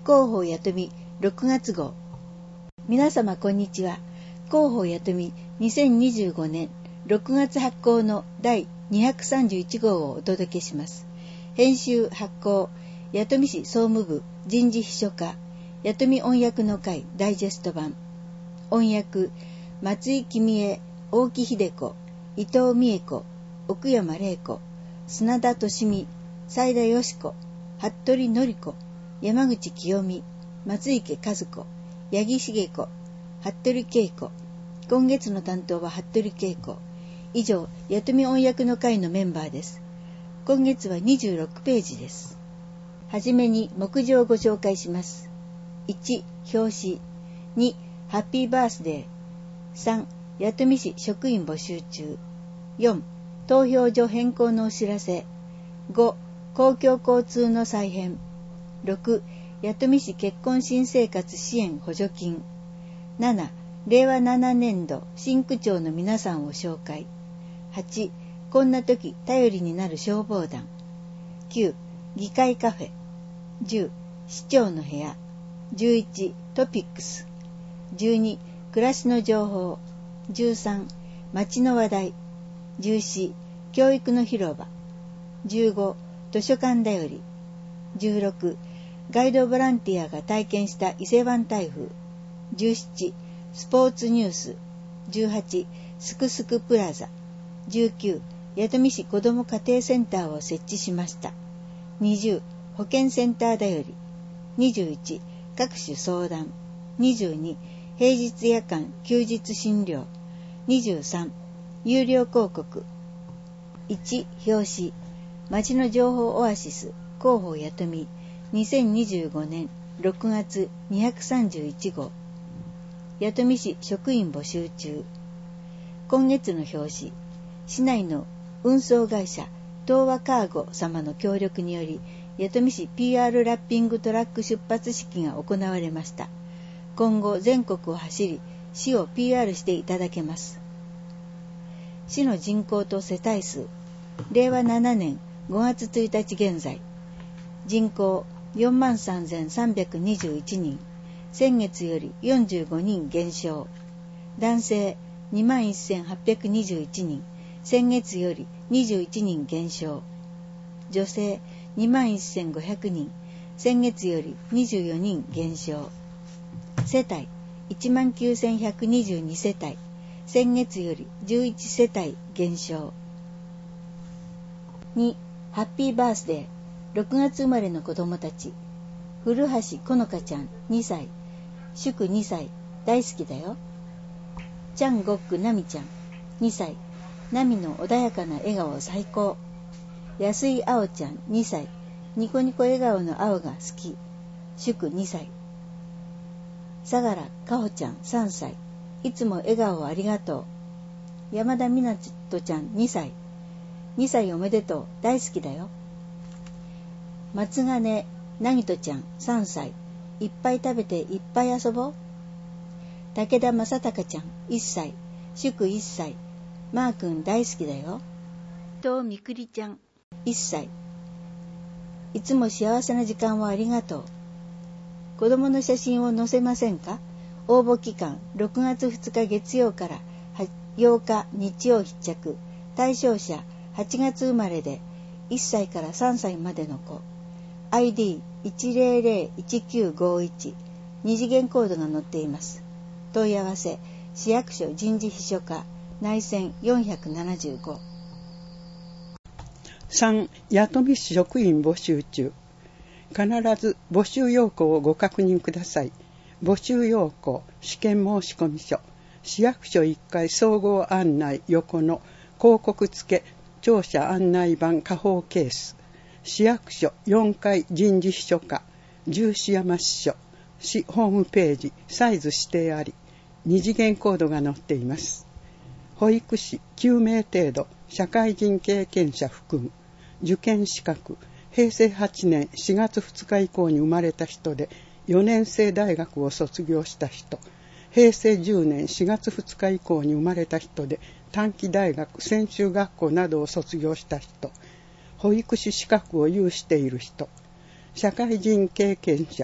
広報やとみ6月号。皆様こんにちは。広報やとみ2025年6月発行の第231号をお届けします。編集発行、弥富市総務部人事秘書課、弥富音訳の会ダイジェスト版。音訳、松井君江、大木秀子、伊藤美恵子、奥山玲子、砂田敏美、斉田よし子、服部典子、山口清美、松池和子、八木茂子、服部恵子。今月の担当は服部恵子。以上、弥富音訳の会のメンバーです。今月は26ページです。はじめに目次をご紹介します。1、表紙。2、ハッピーバースデー。3、弥富市職員募集中。4、投票所変更のお知らせ。5、公共交通の再編。6、弥富市結婚新生活支援補助金。7、令和7年度新区長の皆さんを紹介。8、こんな時頼りになる消防団。9、議会カフェ。10、市長の部屋。11、トピックス。12、暮らしの情報。13、街の話題。14、教育の広場。15、図書館だより。16、ガイドボランティアが体験した伊勢湾台風。17、スポーツニュース。18、すくすくプラザ。19、弥富市子ども家庭センターを設置しました。20、保健センターだより。21、各種相談。22、平日夜間休日診療。23、有料広告。1、表紙。町の情報オアシス広報弥富2025年6月231号。弥富市職員募集中。今月の表紙、市内の運送会社東和カーゴ様の協力により弥富市 PR ラッピングトラック出発式が行われました。今後全国を走り市を PR していただけます。市の人口と世帯数、令和7年5月1日現在、人口 43,321 人、先月より45人減少。男性 21,821 人、先月より21人減少。女性 21,500 人、先月より24人減少。世帯 19,122 世帯、先月より11世帯減少。2、ハッピーバースデー。6月生まれの子供たち。古橋このかちゃん2歳。祝2歳。大好きだよ。ちゃんごっくなみちゃん2歳。なみの穏やかな笑顔最高。安井あおちゃん2歳。ニコニコ笑顔の青が好き。祝2歳。相良かほちゃん3歳。いつも笑顔をありがとう。山田みなとちゃん2歳。2歳おめでとう。大好きだよ。松金なぎとちゃん3歳。いっぱい食べていっぱい遊ぼう。武田正隆ちゃん1歳。祝1歳。マー君大好きだよ。伊藤みくりちゃん1歳。いつも幸せな時間をありがとう。子供の写真を載せませんか？応募期間6月2日月曜から8日日曜必着。対象者8月生まれで1歳から3歳までの子。ID1001951。二次元コードが載っています。問い合わせ市役所人事秘書課内線475。 3、弥富市職員募集中。必ず募集要項をご確認ください。募集要項、試験申込書、市役所1階総合案内横の広告付け庁舎案内板下方ケース、市役所4階人事秘書課、十四山支所、市ホームページ、サイズ指定あり、二次元コードが載っています。保育士9名程度、社会人経験者含む、受験資格、平成8年4月2日以降に生まれた人で、4年生大学を卒業した人、平成10年4月2日以降に生まれた人で、短期大学、専修学校などを卒業した人、保育士資格を有している人、社会人経験者、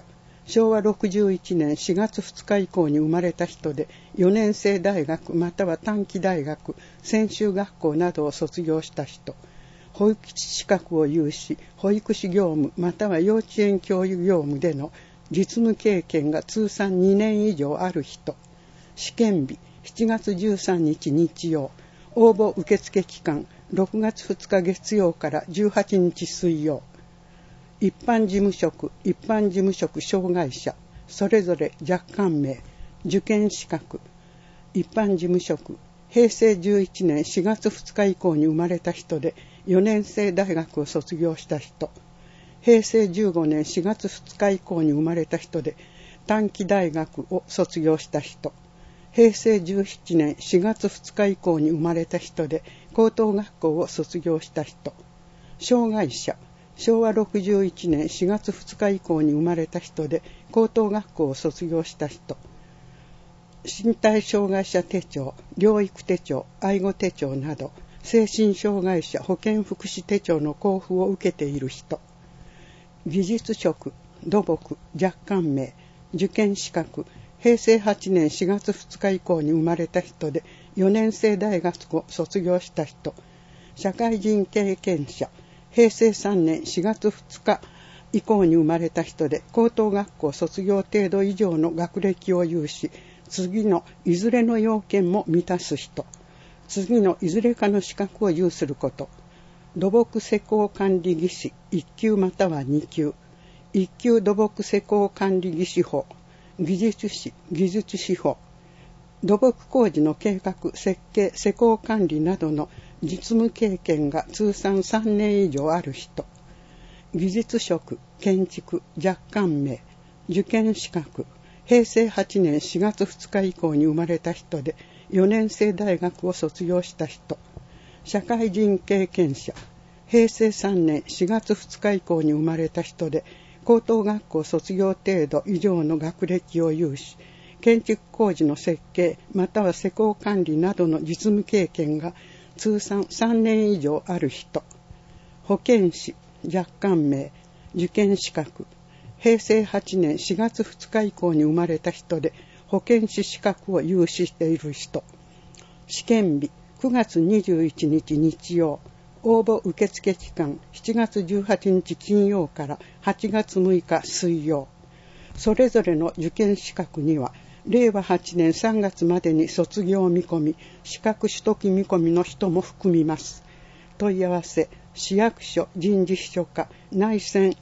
昭和61年4月2日以降に生まれた人で、4年生大学または短期大学、専修学校などを卒業した人、保育士資格を有し、保育士業務または幼稚園教諭業務での実務経験が通算2年以上ある人、試験日7月13日日曜、応募受付期間6月2日月曜から18日水曜、一般事務職障害者、それぞれ若干名、受験資格、一般事務職、平成11年4月2日以降に生まれた人で4年生大学を卒業した人、平成15年4月2日以降に生まれた人で短期大学を卒業した人、平成17年4月2日以降に生まれた人で高等学校を卒業した人、障害者、昭和61年4月2日以降に生まれた人で高等学校を卒業した人、身体障害者手帳、療育手帳、愛護手帳など精神障害者保健福祉手帳の交付を受けている人、技術職、土木、若干名、受験資格、平成8年4月2日以降に生まれた人で4年生大学を卒業した人、社会人経験者、平成3年4月2日以降に生まれた人で高等学校卒業程度以上の学歴を有し、次のいずれの要件も満たす人、次のいずれかの資格を有すること、土木施工管理技士1級または2級、1級土木施工管理技士法、技術士、技術士法、土木工事の計画、設計、施工管理などの実務経験が通算3年以上ある人、技術職、建築、若干名、受験資格、平成8年4月2日以降に生まれた人で4年生大学を卒業した人、社会人経験者、平成3年4月2日以降に生まれた人で高等学校卒業程度以上の学歴を有し、建築工事の設計または施工管理などの実務経験が通算3年以上ある人、保健師、若干名、受験資格、平成8年4月2日以降に生まれた人で保健師資格を有ししている人、試験日9月21日日曜、応募受付期間7月18日金曜から8月6日水曜、それぞれの受験資格には令和8年3月までに卒業見込み、資格取得見込みの人も含みます。問い合わせ、市役所人事秘書課内線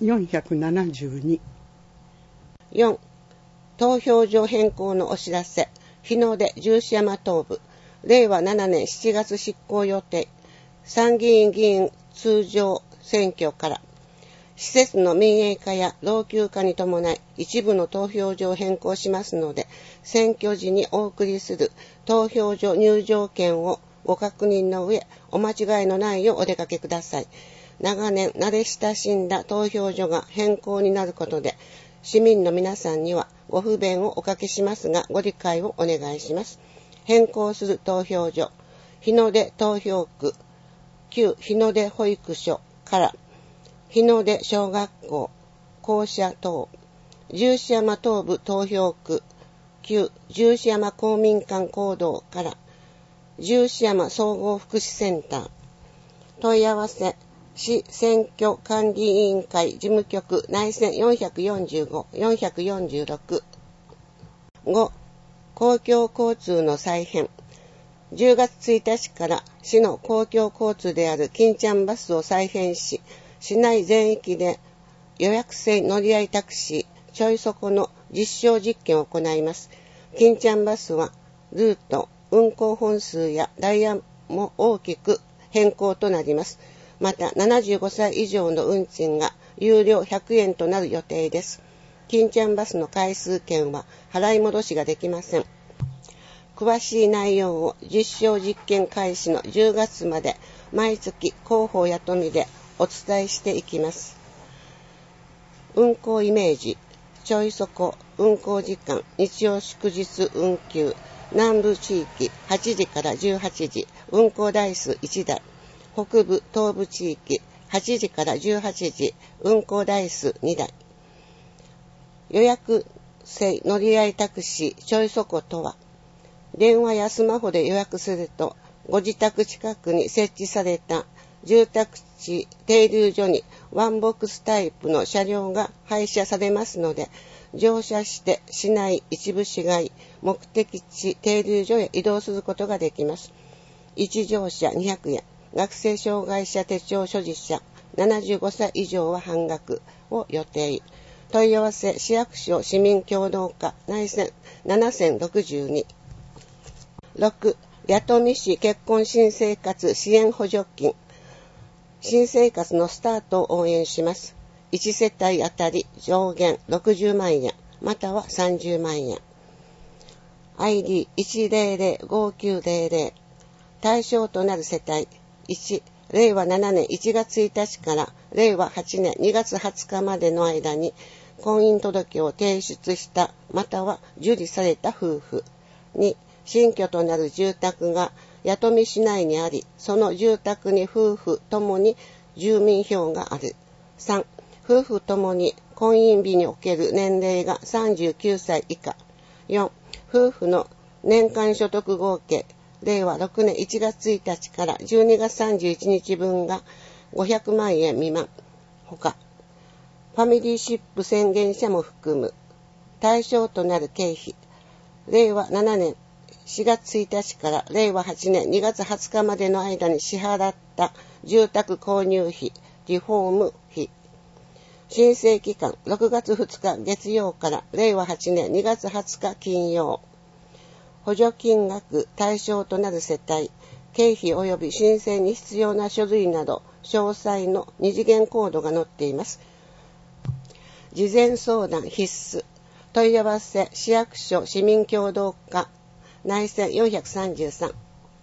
472。 4. 投票所変更のお知らせ。日の出十四山東部、令和7年7月執行予定、参議院議員通常選挙から、施設の民営化や老朽化に伴い一部の投票所を変更しますので、選挙時にお送りする投票所入場券をご確認の上、お間違いのないようお出かけください。長年慣れ親しんだ投票所が変更になることで、市民の皆さんにはご不便をおかけしますが、ご理解をお願いします。変更する投票所、日の出投票区、旧日の出保育所から日の出小学校、校舎等、十四山東部投票区、旧十四山公民館講堂から十四山総合福祉センター、問い合わせ、市選挙管理委員会事務局内線445、446。5. 公共交通の再編。10月1日から市の公共交通である金ちゃんバスを再編し、市内全域で予約制乗り合いタクシーちょいそこの実証実験を行います。金ちゃんバスはルート、運行本数やダイヤも大きく変更となります。また75歳以上の運賃が有料100円となる予定です。金ちゃんバスの回数券は払い戻しができません。詳しい内容を実証実験開始の10月まで毎月広報やとみでお伝えしていきます。運行イメージ、ちょいそこ、運行時間、日曜祝日運休、南部地域8時から18時、運行台数1台、北部東部地域8時から18時、運行台数2台。 予約制乗り合いタクシーちょいそことは、電話やスマホで予約すると、ご自宅近くに設置された住宅地停留所にワンボックスタイプの車両が配車されますので、乗車して市内一部市街目的地停留所へ移動することができます。1乗車200円、学生障害者手帳所持者75歳以上は半額を予定。問い合わせ市役所市民協同課内線7062。6、弥富市結婚新生活支援補助金。新生活のスタートを応援します。1世帯あたり上限60万円、または30万円。ID1005900。対象となる世帯。1、令和7年1月1日から令和8年2月20日までの間に婚姻届を提出したまたは受理された夫婦。2、新居となる住宅が弥富市内にあり、その住宅に夫婦ともに住民票がある。3、夫婦ともに婚姻日における年齢が39歳以下。4、夫婦の年間所得合計、令和6年1月1日から12月31日分が500万円未満。ほか、ファミリーシップ宣言者も含む対象となる経費、令和7年4月1日から令和8年2月20日までの間に支払った住宅購入費、リフォーム費。申請期間6月2日月曜から令和8年2月20日金曜。補助金額対象となる世帯、経費及び申請に必要な書類など詳細の二次元コードが載っています。事前相談必須。問い合わせ市役所市民協同課内線433。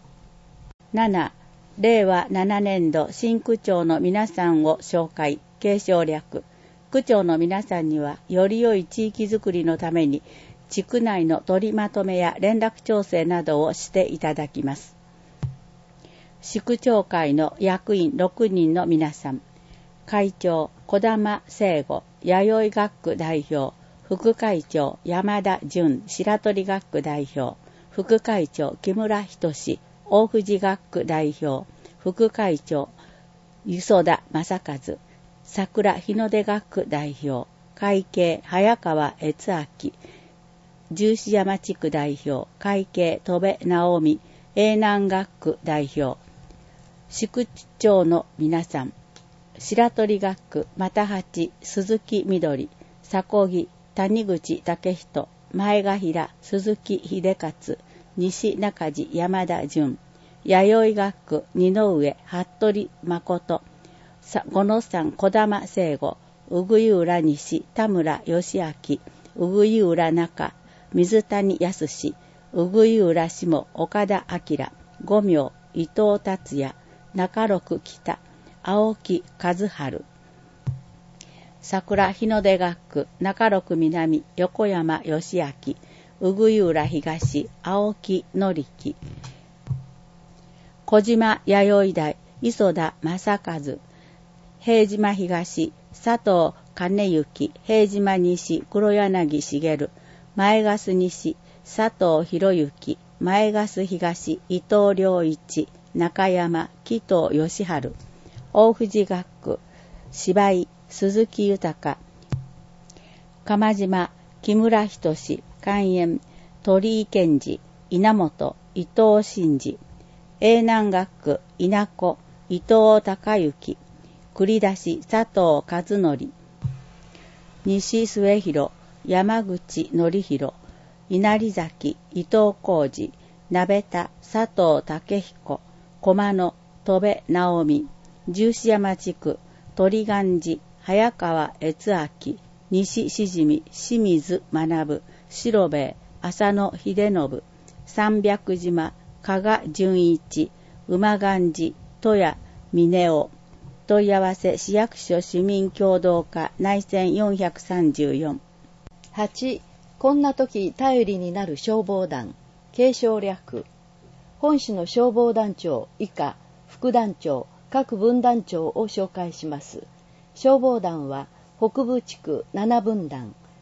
7、令和7年度新区長の皆さんを紹介、継承略。区長の皆さんには、より良い地域づくりのために、地区内の取りまとめや連絡調整などをしていただきます。市区長会の役員6人の皆さん。会長、児玉聖吾、弥生学区代表。副会長、山田淳、白鳥学区代表。副会長、木村仁、大藤学区代表。副会長、磯田正和。桜日の出学区代表。会計、早川悦明。十四山地区代表。会計、戸部直美。永南学区代表。市区長の皆さん。白鳥学区、又八、鈴木みどり。迫木、谷口武人。前ヶ平、鈴木秀勝。西中地、山田淳。弥生学区、二上、服部誠。五野山、児玉聖吾。うぐい浦西、田村義明。うぐい浦中、水谷康。うぐい浦下、岡田明。五名、伊藤達也。中六北、青木和春。桜日の出学区、中六南、横山義明。うぐい浦東、青木紀樹。小島弥生台、磯田正和。平島東、佐藤兼幸。平島西、黒柳茂。前ヶ西、佐藤博之。前ヶ東、伊藤良一。中山、紀藤義治。大藤学区、芝居、鈴木豊。鎌島、木村仁。関円、鳥居健二。稲本、伊藤真二。永南学区、稲子、伊藤孝之。栗出し、佐藤和則。西末広、山口則弘。稲荷崎、伊藤浩二。鍋田、佐藤武彦。駒野、戸部直美。十四山地区、鳥願寺、早川悦明。西しじみ、清水学。白兵衛、浅野秀信。三百島、加賀純一。馬願寺、戸谷峰夫。問い合わせ市役所市民協同課内線434。 8、こんな時頼りになる消防団、継承略。本市の消防団長以下、副団長、各分団長を紹介します。消防団は北部地区7分団、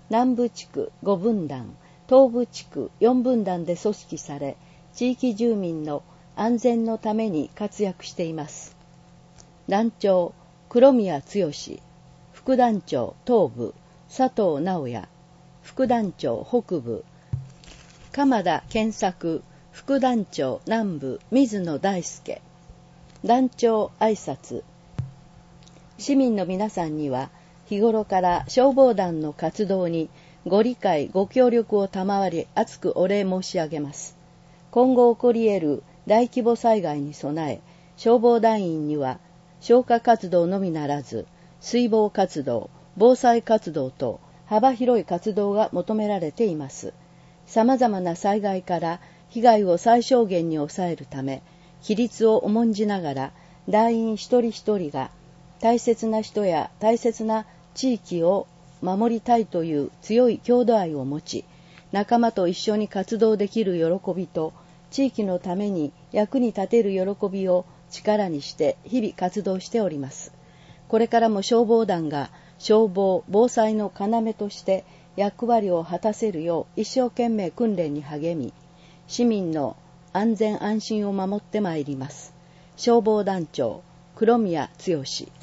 南部地区5分団、東部地区4分団で組織され、地域住民の安全のために活躍しています。団長黒宮剛、副団長東部佐藤直也、副団長北部鎌田健作、副団長南部水野大輔。団長挨拶。市民の皆さんには日頃から消防団の活動にご理解ご協力を賜り厚くお礼申し上げます。今後起こり得る大規模災害に備え、消防団員には消火活動のみならず水防活動、防災活動と幅広い活動が求められています。様々な災害から被害を最小限に抑えるため、規律を重んじながら団員一人一人が大切な人や大切な地域を守りたいという強い郷土愛を持ち、仲間と一緒に活動できる喜びと地域のために役に立てる喜びを力にして日々活動しております。これからも消防団が消防・防災の要として役割を果たせるよう一生懸命訓練に励み、市民の安全安心を守ってまいります。消防団長黒宮剛。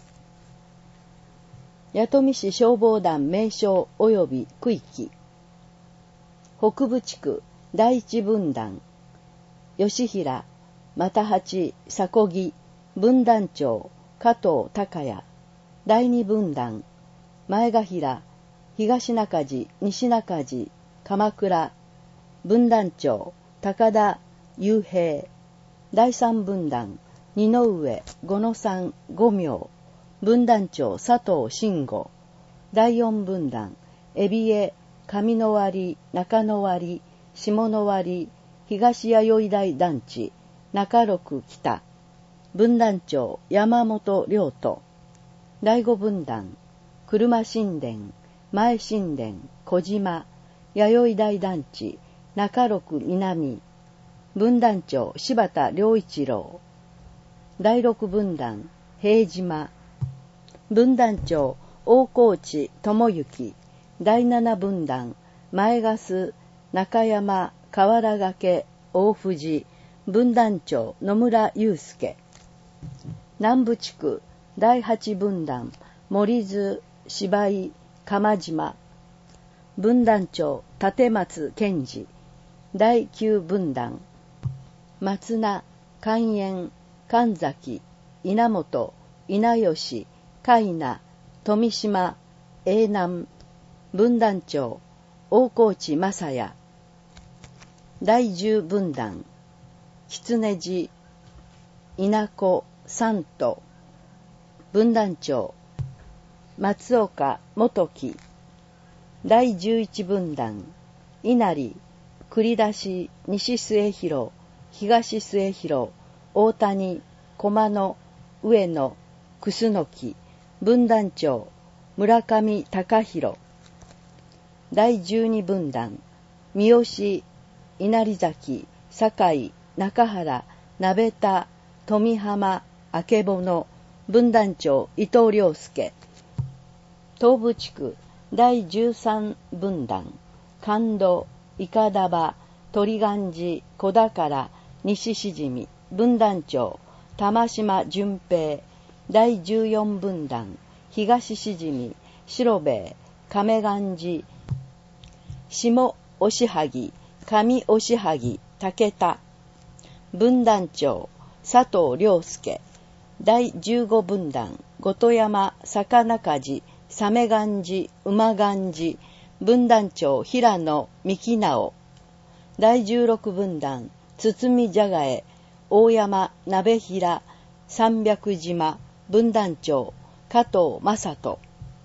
弥富市消防団名称及び区域。北部地区第一分団吉平、又八、迫木、分団長加藤孝也。第二分団前ヶ平、東中地、西中地、鎌倉。分団長高田雄平。第三分団二の上、五の三、五名。分団長佐藤慎吾。第四分団海老江、上野割、中野割、下野割、東弥生台団地、中六北。分団長山本良人。第五分団車神殿、前神殿、小島、弥生台団地、中六南。分団長柴田良一郎。第六分団平島。分団長大河内智之。第七分団前粕、中山、河原掛、大藤。分団長野村祐介。南部地区第八分団森津、芝居、釜島。分団長立松健二。第九分団松名、関延、神崎、稲本、稲吉、海名、富島、永南。分団長大河内正也。第十分団狐路、稲子、三都。分団長松岡元樹。第十一分団稲荷、栗出し、西末広、東末広、大谷、駒野、上野、楠木。分団長村上隆弘。第十二分団三好、稲荷崎、堺、中原、鍋田、富浜、曙物。分団長伊藤良介。東部地区第十三分団神戸、伊香場、鳥願寺、小宝、西しじみ。分団長玉島淳平。第十四分団東しじみ、白兵衛、亀願寺、下押萩、上押萩、竹田。分団長佐藤良介。第十五分団後戸山、坂中寺、鮫願寺、馬願寺。分団長平野幹直。第十六分団堤じゃがえ、大山、鍋平、三百島。分団長加藤正人。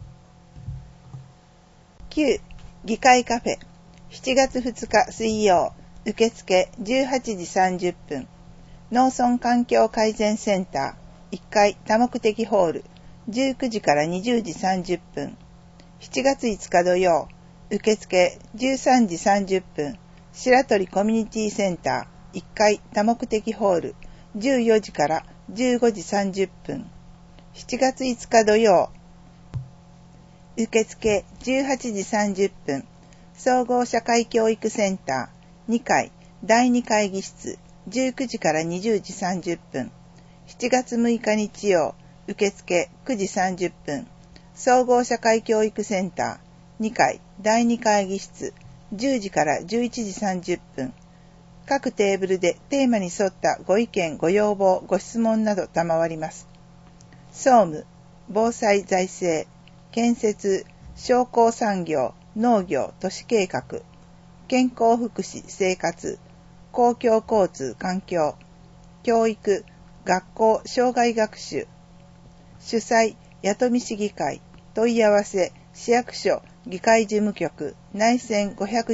9. 議会カフェ7月2日水曜受付18時30分農村環境改善センター1階多目的ホール19時から20時30分7月5日土曜受付13時30分白鳥コミュニティセンター1階多目的ホール14時から15時30分7月5日土曜受付18時30分、総合社会教育センター2階第2会議室19時から20時30分、7月6日日曜、受付9時30分、総合社会教育センター2階第2会議室10時から11時30分、各テーブルでテーマに沿ったご意見、ご要望、ご質問など賜ります。総務、防災財政、建設、商工産業、農業、都市計画、健康福祉、生活、公共交通、環境、教育、学校、障害学習、主催、弥富市議会、問い合わせ、市役所、議会事務局、内線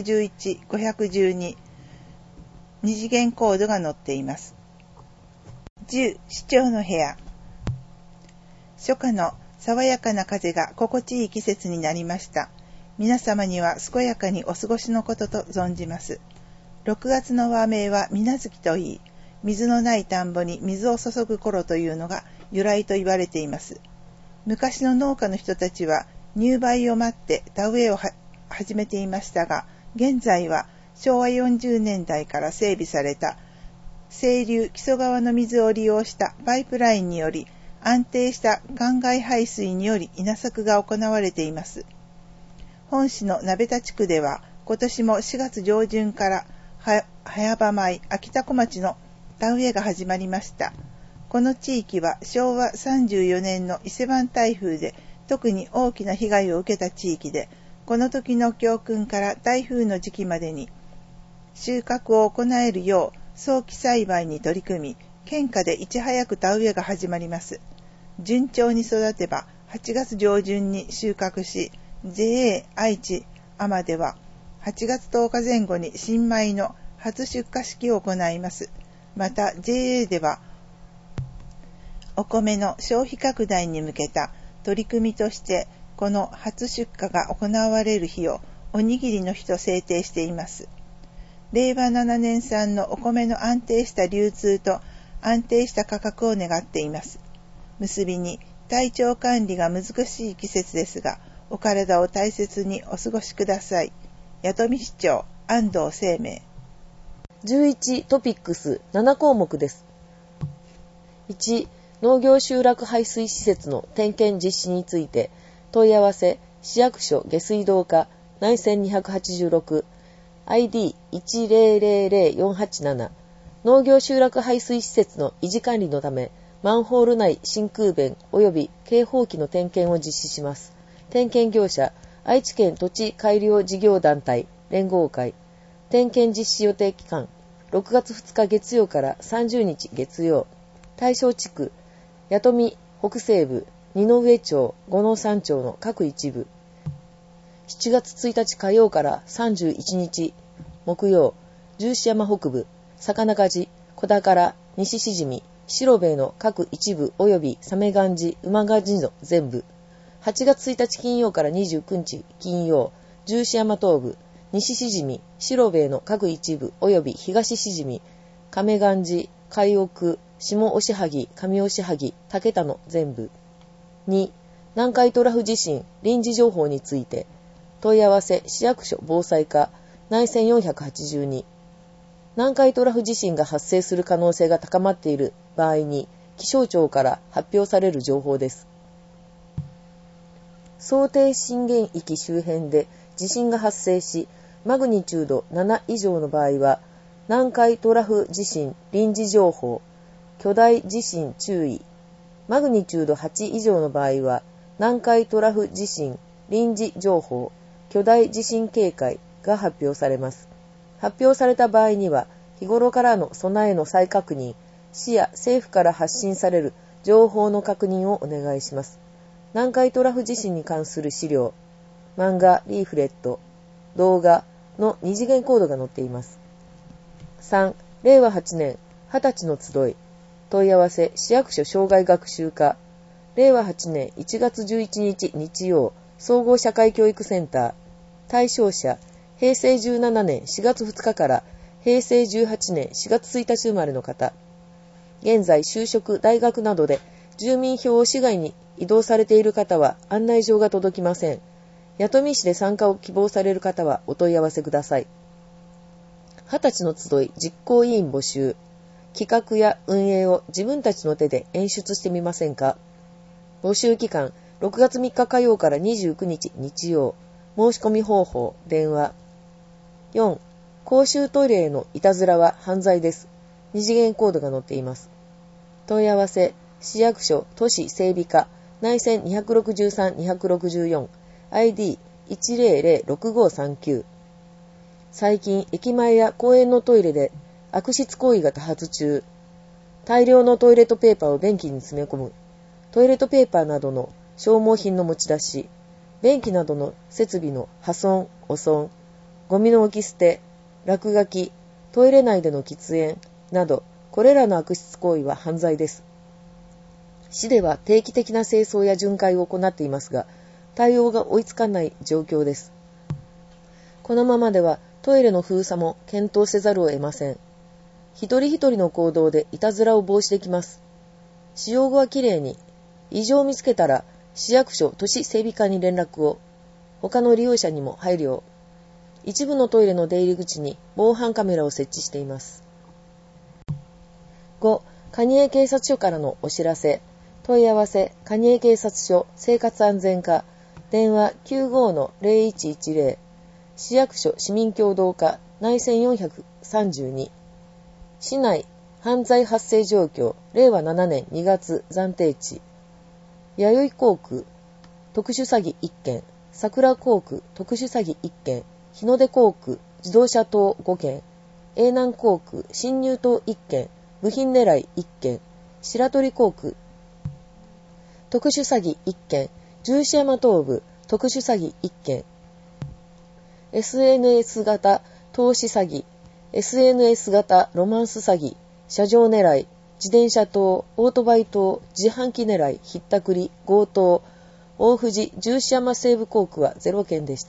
511、512、二次元コードが載っています。10、市長の部屋。初夏の爽やかな風が心地いい季節になりました。皆様には健やかにお過ごしのことと存じます。6月の和名は水無月といい、水のない田んぼに水を注ぐ頃というのが由来と言われています。昔の農家の人たちは入梅を待って田植えを始めていましたが、現在は昭和40年代から整備された清流木曽川の水を利用したパイプラインにより安定した灌漑排水により稲作が行われています。本市の鍋田地区では今年も4月上旬から早場米秋田小町の田植えが始まりました。この地域は昭和34年の伊勢湾台風で特に大きな被害を受けた地域で、この時の教訓から台風の時期までに収穫を行えるよう早期栽培に取り組み、県下でいち早く田植えが始まります。順調に育てば8月上旬に収穫し、JA 愛知天では8月10日前後に新米の初出荷式を行います。また JA ではお米の消費拡大に向けた取り組みとして、この初出荷が行われる日をおにぎりの日と制定しています。令和7年産のお米の安定した流通と安定した価格を願っています。結びに、体調管理が難しい季節ですが、お体を大切にお過ごしください。弥富市長安藤生命。 11トピックス7項目です。1、農業集落排水施設の点検実施について問い合わせ、市役所下水道課内線286 ID1000487 農業集落排水施設の維持管理のためマンホール内真空弁及び警報器の点検を実施します。点検業者、愛知県土地改良事業団体連合会。点検実施予定期間、6月2日月曜から30日月曜。対象地区、弥富北西部、二上町、五能山町の各一部。7月1日火曜から31日木曜、十四山北部、坂中寺、小宝、西しじみ、白兵衛の各一部及び鮫岩寺、馬賀寺の全部。8月1日金曜から29日金曜、十四山東部、西しじみ、白兵衛の各一部及び東しじみ、亀岩寺、海奥、下押萩、上押萩、竹田の全部。2、南海トラフ地震臨時情報について問い合わせ、市役所防災課内線482。南海トラフ地震が発生する可能性が高まっている場合に気象庁から発表される情報です。想定震源域周辺で地震が発生し、マグニチュード7以上の場合は、南海トラフ地震臨時情報、巨大地震注意。マグニチュード8以上の場合は、南海トラフ地震臨時情報、巨大地震警戒が発表されます。発表された場合には、日頃からの備えの再確認、市や政府から発信される情報の確認をお願いします。南海トラフ地震に関する資料、漫画、リーフレット、動画の二次元コードが載っています。3、令和8年20歳の集い。問い合わせ、市役所障害学習課。令和8年1月11日日曜、総合社会教育センター。対象者、平成17年4月2日から平成18年4月1日生まれの方。現在、就職、大学などで住民票を市外に移動されている方は案内状が届きません。 弥富市で参加を希望される方はお問い合わせください。20歳の集い実行委員募集。企画や運営を自分たちの手で演出してみませんか？募集期間、6月3日火曜から29日日曜。申し込み方法、電話。4、公衆トイレへのいたずらは犯罪です。二次元コードが載っています。問い合わせ、市役所都市整備課、内線263-264、ID1006539。最近、駅前や公園のトイレで悪質行為が多発中。大量のトイレットペーパーを便器に詰め込む。トイレットペーパーなどの消耗品の持ち出し。便器などの設備の破損、汚損。ゴミの置き捨て、落書き、トイレ内での喫煙など、これらの悪質行為は犯罪です。市では定期的な清掃や巡回を行っていますが、対応が追いつかない状況です。このままではトイレの封鎖も検討せざるを得ません。一人一人の行動でいたずらを防止できます。使用後はきれいに、異常を見つけたら市役所都市整備課に連絡を、他の利用者にも配慮を。一部のトイレの出入り口に防犯カメラを設置しています。5、蟹江警察署からのお知らせ。問い合わせ、蟹江警察署生活安全課、電話 95-0110、市役所市民協同課、内線432。市内犯罪発生状況、令和7年2月暫定値。弥生航空特殊詐欺1件、桜航空特殊詐欺1件、日の出航空自動車盗5件、永南航空侵入盗1件、部品狙い1件、白鳥航空特殊詐欺1件、十四山東部特殊詐欺1件、SNS 型投資詐欺、SNS 型ロマンス詐欺、車上狙い、自転車盗、オートバイ盗、自販機狙い、ひったくり、強盗、大藤十四山西部航空は0件でした。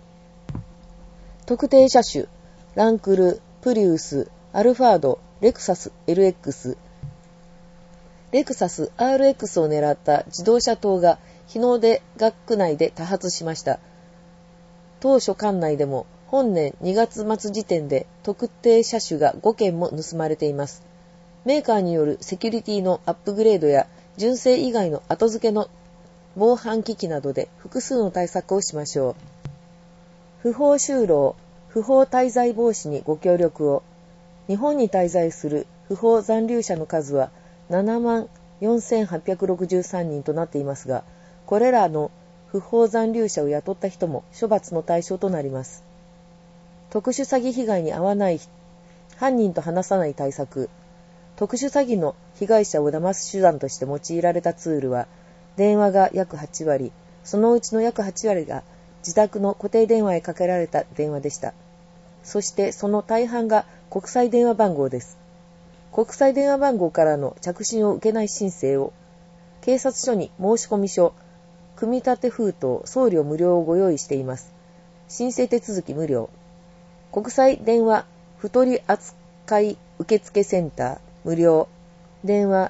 特定車種、ランクル、プリウス、アルファード、レクサス LX、レクサス RX を狙った自動車盗が日の出学区内で多発しました。当初管内でも本年2月末時点で特定車種が5件も盗まれています。メーカーによるセキュリティのアップグレードや純正以外の後付けの防犯機器などで複数の対策をしましょう。不法就労、不法滞在防止にご協力を。日本に滞在する不法残留者の数は74,863人となっていますが、これらの不法残留者を雇った人も処罰の対象となります。特殊詐欺被害に遭わない犯人と話さない対策。特殊詐欺の被害者を騙す手段として用いられたツールは、電話が約8割、そのうちの約8割が自宅の固定電話へかけられた電話でした。そしてその大半が国際電話番号です。国際電話番号からの着信を受けない申請を、警察署に申込書、組み立て封筒、送料無料をご用意しています。申請手続き無料。国際電話不取り扱い受付センター無料。電話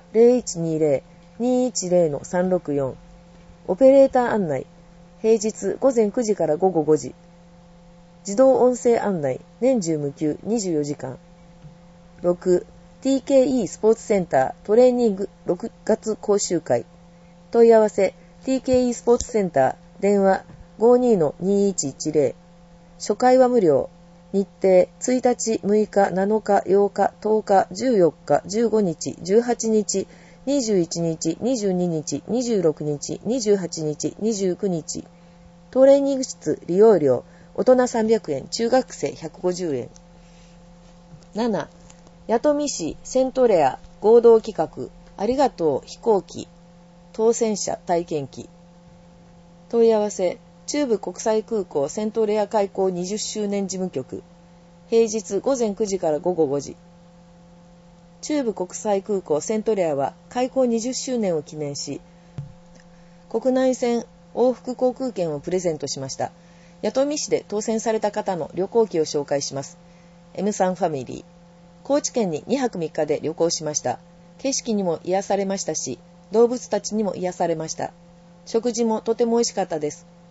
0120-210-364。オペレーター案内。平日午前9時から午後5時。自動音声案内。年中無休24時間。6. TKE スポーツセンタートレーニング6月講習会。問い合わせ TKE スポーツセンター電話 52-2110。初回は無料。日程1日、6日、7日、8日、10日、14日、15日、18日、21日、22日、26日、28日、29日。トレーニング室利用料、大人300円、中学生150円。7. 弥富市セントレア合同企画、ありがとう飛行機、当選者体験記。問い合わせ、中部国際空港セントレア開港20周年事務局。平日午前9時から午後5時。中部国際空港セントレアは開港20周年を記念し、国内線往復航空券をプレゼントしました。弥富市で当選された方の旅行記を紹介します。M さんファミリー。高知県に2泊3日で旅行しました。景色にも癒されましたし、動物たちにも癒されました。食事もとても美味しかったです。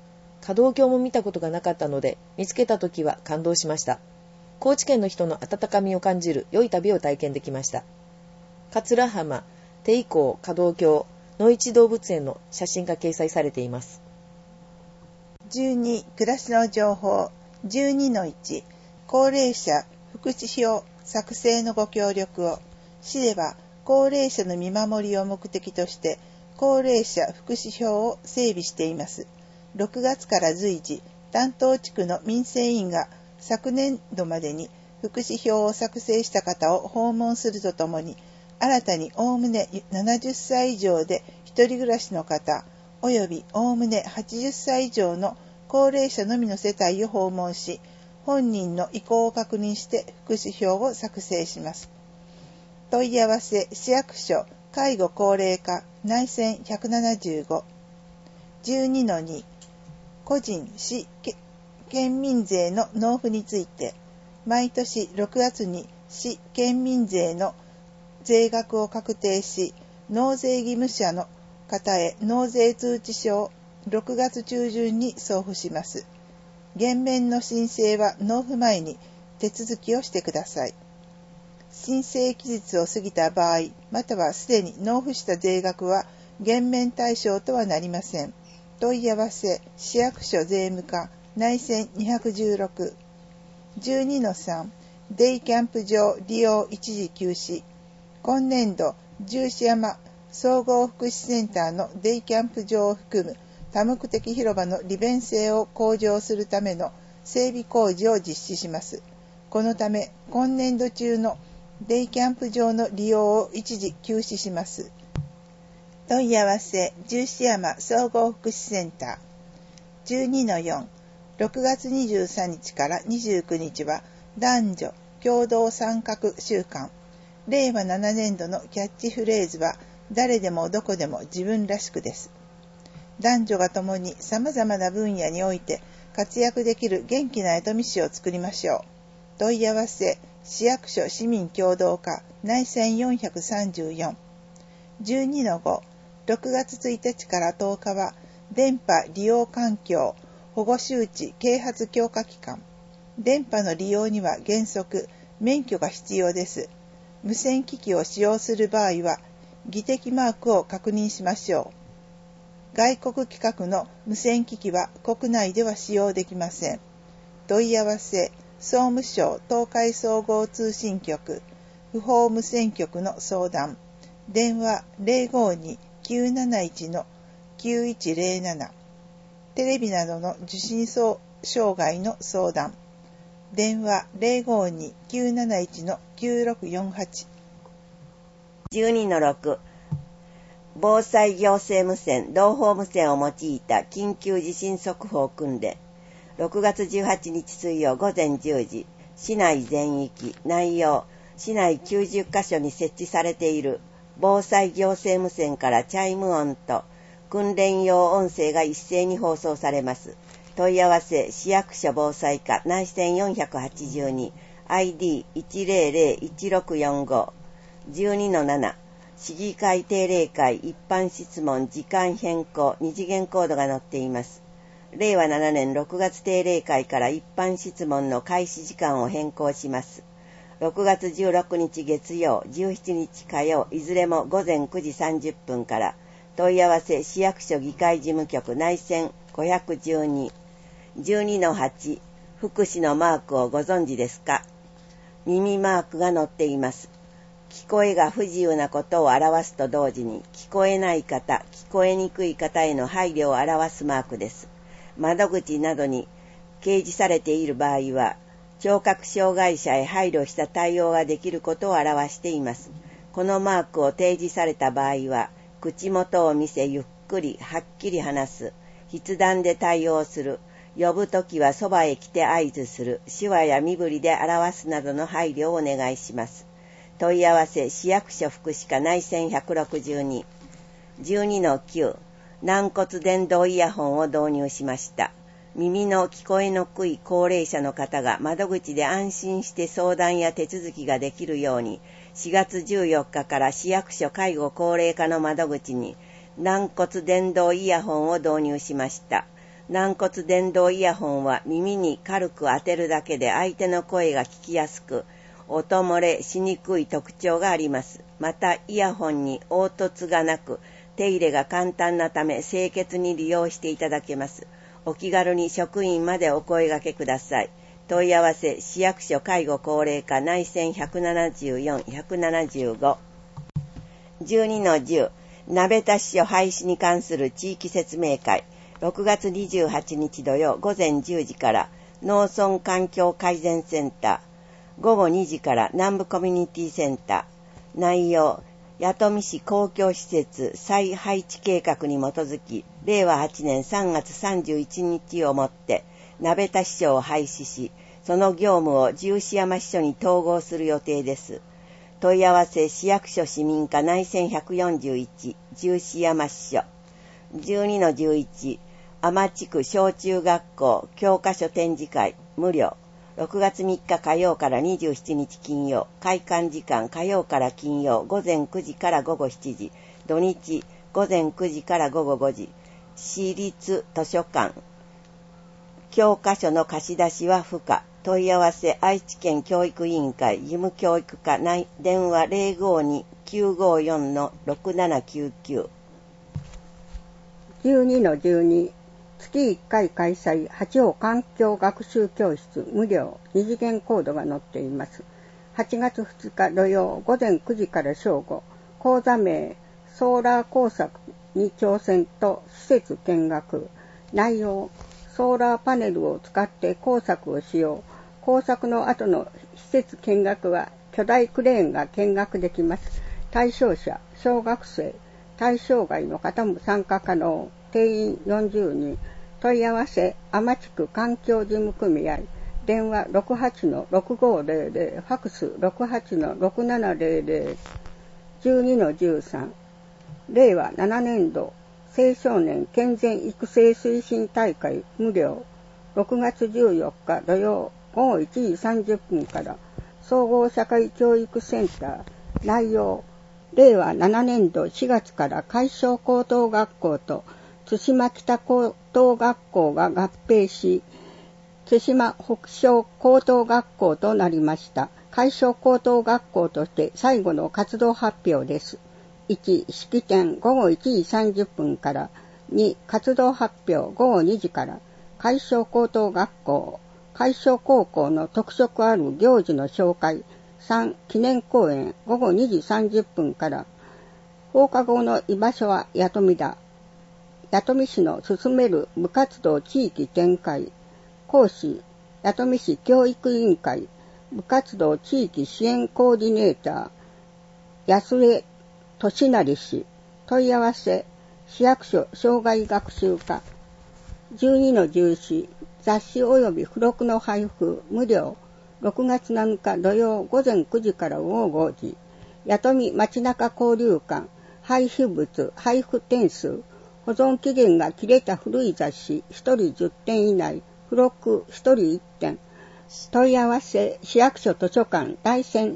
可動橋も見たことがなかったので、見つけたときは感動しました。高知県の人の温かみを感じる良い旅を体験できました。桂浜、手以降可動橋、野市動物園の写真が掲載されています。 12、暮らしの情報。12-1、高齢者福祉表作成のご協力を。市では、高齢者の見守りを目的として、高齢者福祉表を整備しています。6月から随時、担当地区の民生委員が昨年度までに福祉表を作成した方を訪問するとともに、新たにおおむね70歳以上で一人暮らしの方、およびおおむね80歳以上の高齢者のみの世帯を訪問し、本人の意向を確認して福祉表を作成します。問い合わせ市役所介護高齢化内線175。12-2、個人市県民税の納付について、毎年6月に市県民税の税額を確定し、納税義務者の方へ納税通知書を6月中旬に送付します。減免の申請は納付前に手続きをしてください。申請期日を過ぎた場合、またはすでに納付した税額は減免対象とはなりません。問い合わせ市役所税務課内線216。12-3、デイキャンプ場利用一時休止。今年度、十四山総合福祉センターのデイキャンプ場を含む多目的広場の利便性を向上するための整備工事を実施します。このため、今年度中のデイキャンプ場の利用を一時休止します。問い合わせ、十四山総合福祉センター。12-4、6月23日から29日は男女共同参画週間。令和7年度のキャッチフレーズは、誰でもどこでも自分らしくです。男女が共に様々な分野において活躍できる元気な弥富市を作りましょう。問い合わせ、市役所市民共同課内線434。12-5、6月1日から10日は、電波利用環境保護周知啓発強化期間。電波の利用には原則、免許が必要です。無線機器を使用する場合は、技的マークを確認しましょう。外国規格の無線機器は国内では使用できません。問い合わせ、総務省東海総合通信局、不法無線局の相談。電話 052-971-9107。テレビなどの受信障害の相談。電話 052-971-9648。 12-6、防災行政無線、同胞無線を用いた緊急地震速報訓練。6月18日水曜午前10時、市内全域、内容、市内90カ所に設置されている防災行政無線からチャイム音と訓練用音声が一斉に放送されます。問い合わせ、市役所防災課内線482、ID1001645。12-7、市議会定例会一般質問時間変更2次元コードが載っています。令和7年6月定例会から一般質問の開始時間を変更します。6月16日月曜、17日火曜、いずれも午前9時30分から。問い合わせ、市役所議会事務局内線512。12-8、福祉のマークをご存知ですか？耳マークが載っています。聞こえが不自由なことを表すと同時に、聞こえない方、聞こえにくい方への配慮を表すマークです。窓口などに掲示されている場合は、聴覚障害者へ配慮した対応ができることを表しています。このマークを提示された場合は、口元を見せゆっくりはっきり話す、筆談で対応する、呼ぶときはそばへ来て合図する、手話や身振りで表すなどの配慮をお願いします。問い合わせ、市役所福祉課内線162。12-9、軟骨伝導イヤホンを導入しました。耳の聞こえにくい高齢者の方が窓口で安心して相談や手続きができるように、4月14日から市役所介護高齢化の窓口に軟骨伝導イヤホンを導入しました。 軟骨電動イヤホンは耳に軽く当てるだけで相手の声が聞きやすく、音漏れしにくい特徴があります。また、イヤホンに凹凸がなく、手入れが簡単なため清潔に利用していただけます。お気軽に職員までお声掛けください。問い合わせ、市役所介護高齢課内線174-175。12-10、鍋田市所廃止に関する地域説明会。6月28日土曜午前10時から農村環境改善センター、午後2時から南部コミュニティセンター。内容、弥富市公共施設再配置計画に基づき、令和8年3月31日をもって鍋田支所を廃止し、その業務を十四山支所に統合する予定です。問い合わせ、市役所市民課内線141、十四山支所。12-11、天地区小中学校教科書展示会無料。6月3日火曜から27日金曜、開館時間火曜から金曜午前9時から午後7時、土日午前9時から午後5時。市立図書館。教科書の貸し出しは不可。問い合わせ、愛知県教育委員会事務教育課内電話 052-954-6799。 12-12、月1回開催八王環境学習教室無料2次元コードが載っています。8月2日土曜午前9時から正午、講座名ソーラー工作に挑戦と施設見学。内容、ソーラーパネルを使って工作をしよう。工作の後の施設見学は巨大クレーンが見学できます。対象者、小学生、対象外の方も参加可能。定員40人。問い合わせ、天地区環境事務組合。電話 68-6500、ファクス 68-6700。12-13。令和7年度青少年健全育成推進大会無料。6月14日土曜午後1時30分から総合社会教育センター。内容、令和7年度4月から海翔高等学校と津島北高等学校が合併し、津島北小高等学校となりました。海翔高等学校として最後の活動発表です。1、式典午後1時30分から。2、活動発表午後2時から。海翔高等学校、海翔高校の特色ある行事の紹介。3、記念講演午後2時30分から。放課後の居場所は弥富だ。弥富市の進める部活動地域展開。講師、弥富市教育委員会部活動地域支援コーディネーター、安江俊成氏。問い合わせ、市役所障害学習課。12-14、雑誌及び付録の配布無料。6月7日土曜午前9時から午後5時。弥富町中交流館。配布物、配布点数。保存期限が切れた古い雑誌1人10点以内。付録1人1点。問い合わせ、市役所図書館内線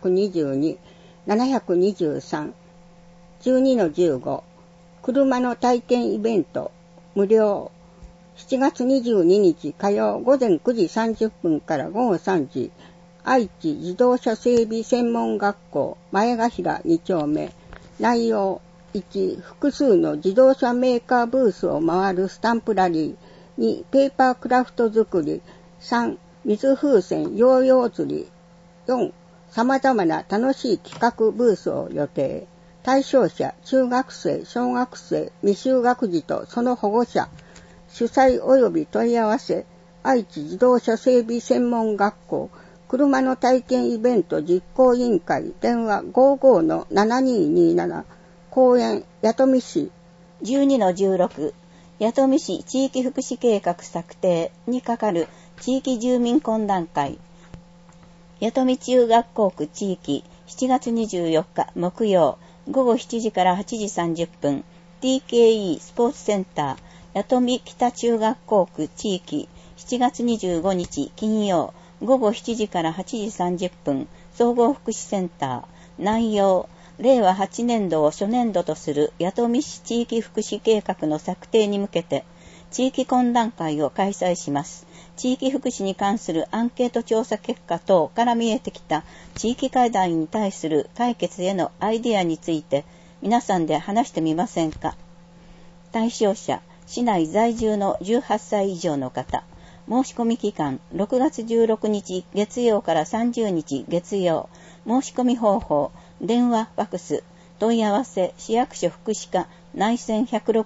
722、723。12-15、車の体験イベント無料。7月22日火曜午前9時30分から午後3時、愛知自動車整備専門学校前ヶ平2丁目。内容、1、複数の自動車メーカーブースを回るスタンプラリー。2、ペーパークラフト作り。3、水風船ヨーヨー釣り。4、様々な楽しい企画ブースを予定。対象者、中学生、小学生、未就学児とその保護者。主催及び問い合わせ、愛知自動車整備専門学校、車の体験イベント実行委員会、電話 55-7227、公園、弥富市。 12-16、弥富市地域福祉計画策定にかかる地域住民懇談会。弥富中学校区地域、7月24日木曜、午後7時から8時30分、TKE スポーツセンター、弥富北中学校区地域、7月25日金曜、午後7時から8時30分、総合福祉センター。内容、令和8年度を初年度とする弥富市地域福祉計画の策定に向けて、 地域懇談会を開催します。地域福祉に関するアンケート調査結果等から見えてきた地域課題に対する解決へのアイデアについて皆さんで話してみませんか。対象者、市内在住の18歳以上の方。申し込み期間、6月16日月曜から30日月曜。申し込み方法、電話、ファクス。問い合わせ、市役所福祉課、内線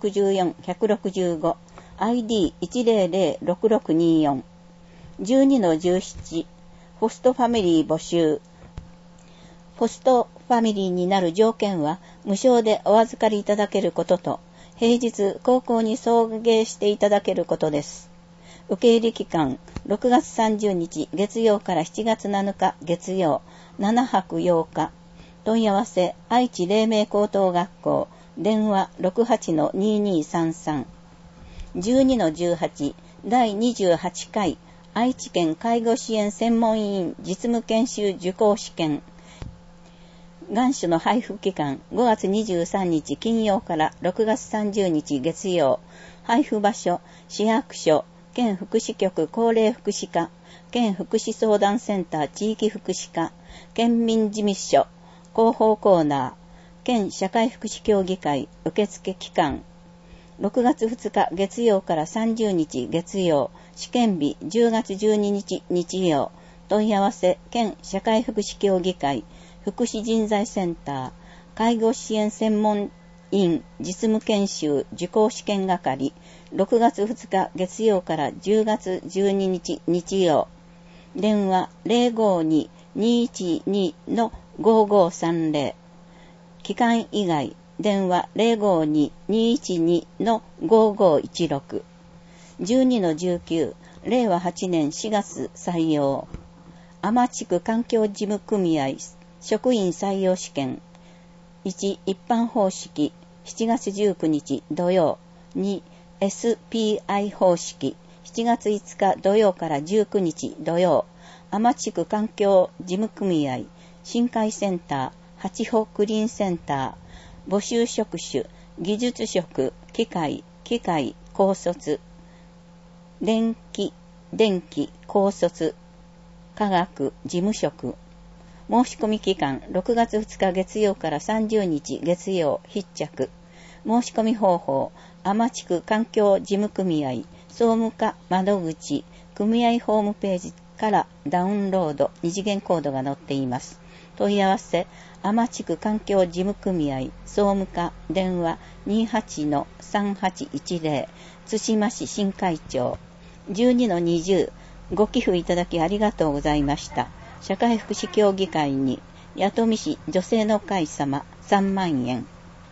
164-165。ID1006624。12-17。ホストファミリー募集。ホストファミリーになる条件は、無償でお預かりいただけることと、平日高校に送迎していただけることです。受け入れ期間、6月30日月曜から7月7日月曜、7泊8日。問い合わせ、愛知黎明高等学校、電話 68-2233。12-18、第28回、愛知県介護支援専門委員実務研修受講試験。願書の配布期間、5月23日金曜から6月30日月曜。配布場所、市役所、県福祉局高齢福祉課、県福祉相談センター地域福祉課、県民事務所、広報コーナー、県社会福祉協議会受付期間。6月2日月曜から30日月曜。試験日10月12日日曜。問い合わせ、県社会福祉協議会福祉人材センター、介護支援専門員実務研修受講試験係、6月2日月曜から10月12日日曜。電話 052-212-5530。期間以外、電話 052-212-5516。12-19、令和8年4月採用。天地区環境事務組合職員採用試験。1、一般方式、7月19日土曜。2、SPI 方式、7月5日土曜から19日土曜。天地区環境事務組合、深海センター、八保クリーンセンター。募集職種、技術職、機械、高卒。電気、高卒。科学、事務職。申し込み期間、6月2日月曜から30日月曜、必着。申し込み方法、天地区環境事務組合、総務課窓口、組合ホームページからダウンロード、二次元コードが載っています。問い合わせ、天地区環境事務組合、総務課、電話 28-3810、津島市新会長。12-20、ご寄付いただきありがとうございました。社会福祉協議会に、弥富市女性の会様3万円。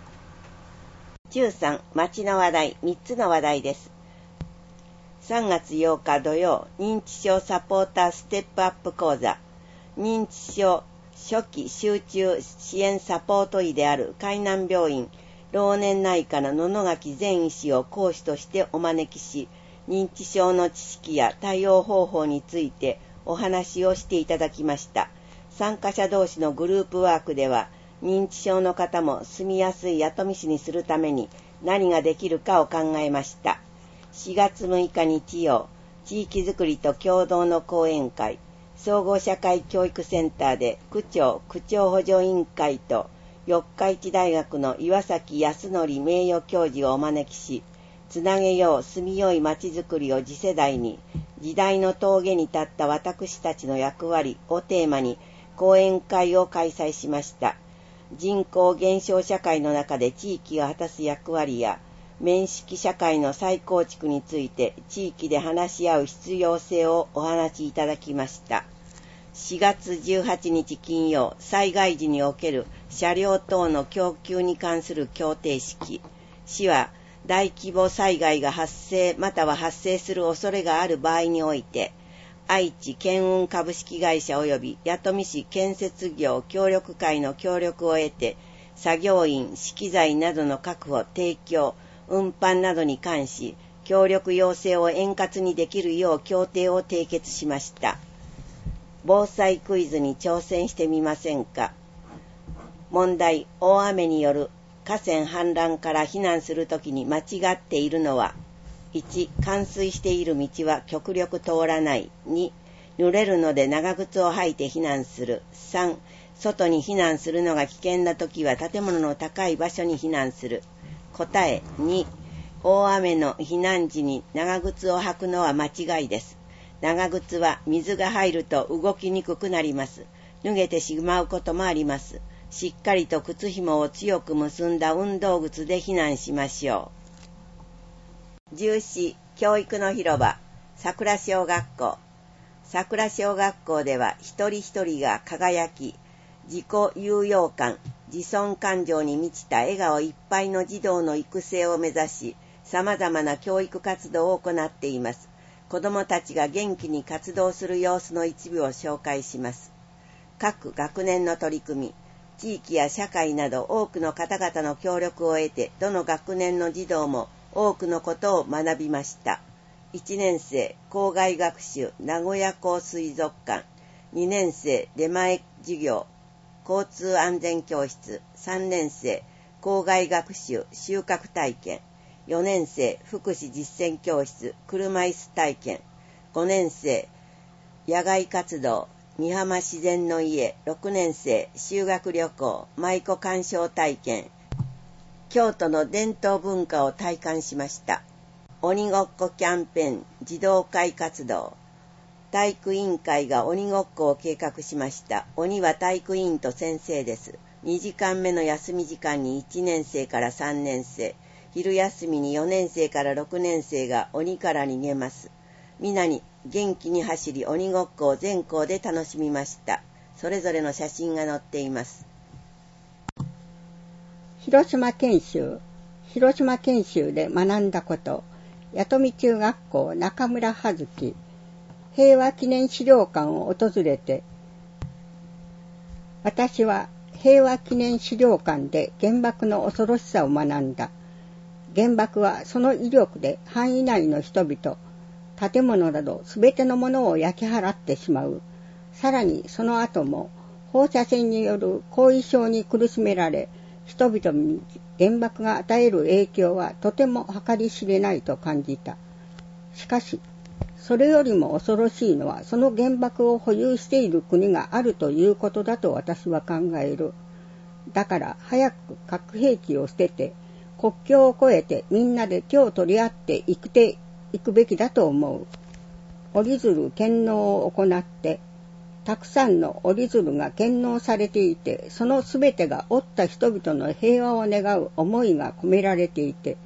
13、町の話題、3つの話題です。3月8日土曜、認知症サポーターステップアップ講座。認知症初期集中支援サポート医である海南病院老年内科の野々垣前医師を講師としてお招きし、認知症の知識や対応方法についてお話をしていただきました。参加者同士のグループワークでは、認知症の方も住みやすい弥富市にするために何ができるかを考えました。4月6日日曜、地域づくりと共同の講演会、総合社会教育センターで区長補助委員会と四日市大学の岩崎康則名誉教授をお招きし、つなげよう住みよいまちづくりを次世代に、時代の峠に立った私たちの役割をテーマに講演会を開催しました。人口減少社会の中で地域が果たす役割や、面識社会の再構築について地域で話し合う必要性をお話しいただきました。4月18日金曜、災害時における車両等の供給に関する協定式。市は大規模災害が発生または発生する恐れがある場合において、愛知建運株式会社及び弥富市建設業協力会の協力を得て、作業員、資機材などの確保、提供、運搬などに関し、協力要請を円滑にできるよう協定を締結しました。防災クイズに挑戦してみませんか。問題、大雨による河川氾濫から避難するときに間違っているのは、 1、冠水している道は極力通らない。2、濡れるので長靴を履いて避難する。3、外に避難するのが危険な時は建物の高い場所に避難する。答え2、大雨の避難時に長靴を履くのは間違いです。長靴は水が入ると動きにくくなります。脱げてしまうこともあります。しっかりと靴紐を強く結んだ運動靴で避難しましょう。14、教育の広場、桜小学校。桜小学校では一人一人が輝き、自己有用感、自尊感情に満ちた笑顔いっぱいの児童の育成を目指し、様々な教育活動を行っています。子どもたちが元気に活動する様子の一部を紹介します。各学年の取り組み、地域や社会など多くの方々の協力を得て、どの学年の児童も多くのことを学びました。1年生、校外学習、名古屋港水族館。2年生、出前授業、交通安全教室。3年生、校外学習、収穫体験。4年生、福祉実践教室、車椅子体験。5年生、野外活動、美浜自然の家。6年生、修学旅行、舞妓鑑賞体験。京都の伝統文化を体感しました。鬼ごっこキャンペーン、児童会活動。体育委員会が鬼ごっこを計画しました。鬼は体育委員と先生です。2時間目の休み時間に1年生から3年生、昼休みに4年生から6年生が鬼から逃げます。皆に元気に走り鬼ごっこを全校で楽しみました。それぞれの写真が載っています。 広島研修で学んだこと。弥富中学校中村葉月。平和記念資料館を訪れて、私は平和記念資料館で原爆の恐ろしさを学んだ。原爆はその威力で範囲内の人々、建物などすべてのものを焼き払ってしまう。さらにその後も放射線による後遺症に苦しめられ、人々に原爆が与える影響はとても計り知れないと感じた。しかし、それよりも恐ろしいのはその原爆を保有している国があるということだと私は考える。だから早く核兵器を捨てて、国境を越えてみんなで手を取り合っていくべきだと思う。折り鶴献納を行って、たくさんの折り鶴が献納されていて、そのすべてが折った人々の平和を願う思いが込められていて、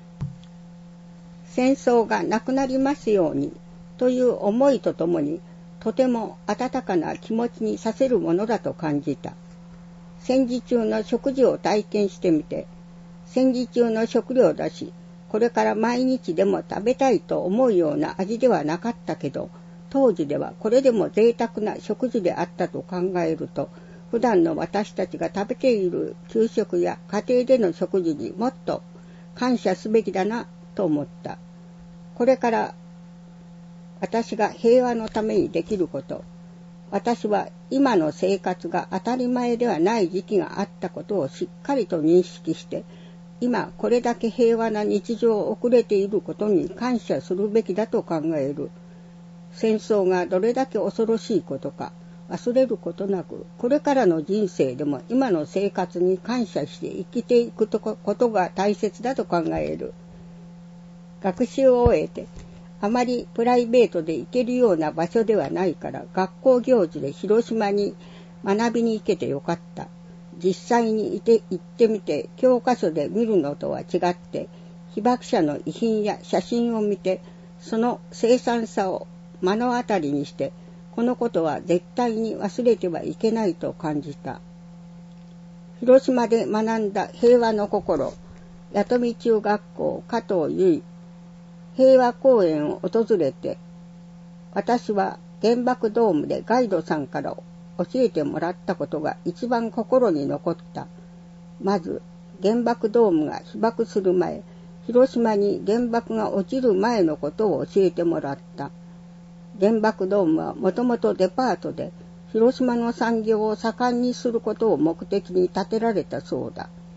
戦争がなくなりますようにという思いとともに、とても温かな気持ちにさせるものだと感じた。戦時中の食事を体験してみて、戦時中の食料だし、これから毎日でも食べたいと思うような味ではなかったけど、当時ではこれでも贅沢な食事であったと考えると、普段の私たちが食べている給食や家庭での食事にもっと感謝すべきだなと思った。これから私が平和のためにできること、私は今の生活が当たり前ではない時期があったことをしっかりと認識して、今これだけ平和な日常を送れていることに感謝するべきだと考える。戦争がどれだけ恐ろしいことか忘れることなく、これからの人生でも今の生活に感謝して生きていくことが大切だと考える。学習を終えて、あまりプライベートで行けるような場所ではないから、学校行事で広島に学びに行けてよかった。実際に行ってみて、教科書で見るのとは違って、被爆者の遺品や写真を見て、その凄惨さを目の当たりにして、このことは絶対に忘れてはいけないと感じた。広島で学んだ平和の心、弥富中学校加藤由衣、平和公園を訪れて、私は原爆ドームでガイドさんから教えてもらったことが一番心に残った。まず、原爆ドームが被爆する前、広島に原爆が落ちる前のことを教えてもらった。原爆ドームはもともとデパートで、広島の産業を盛んにすることを目的に建てられたそうだ。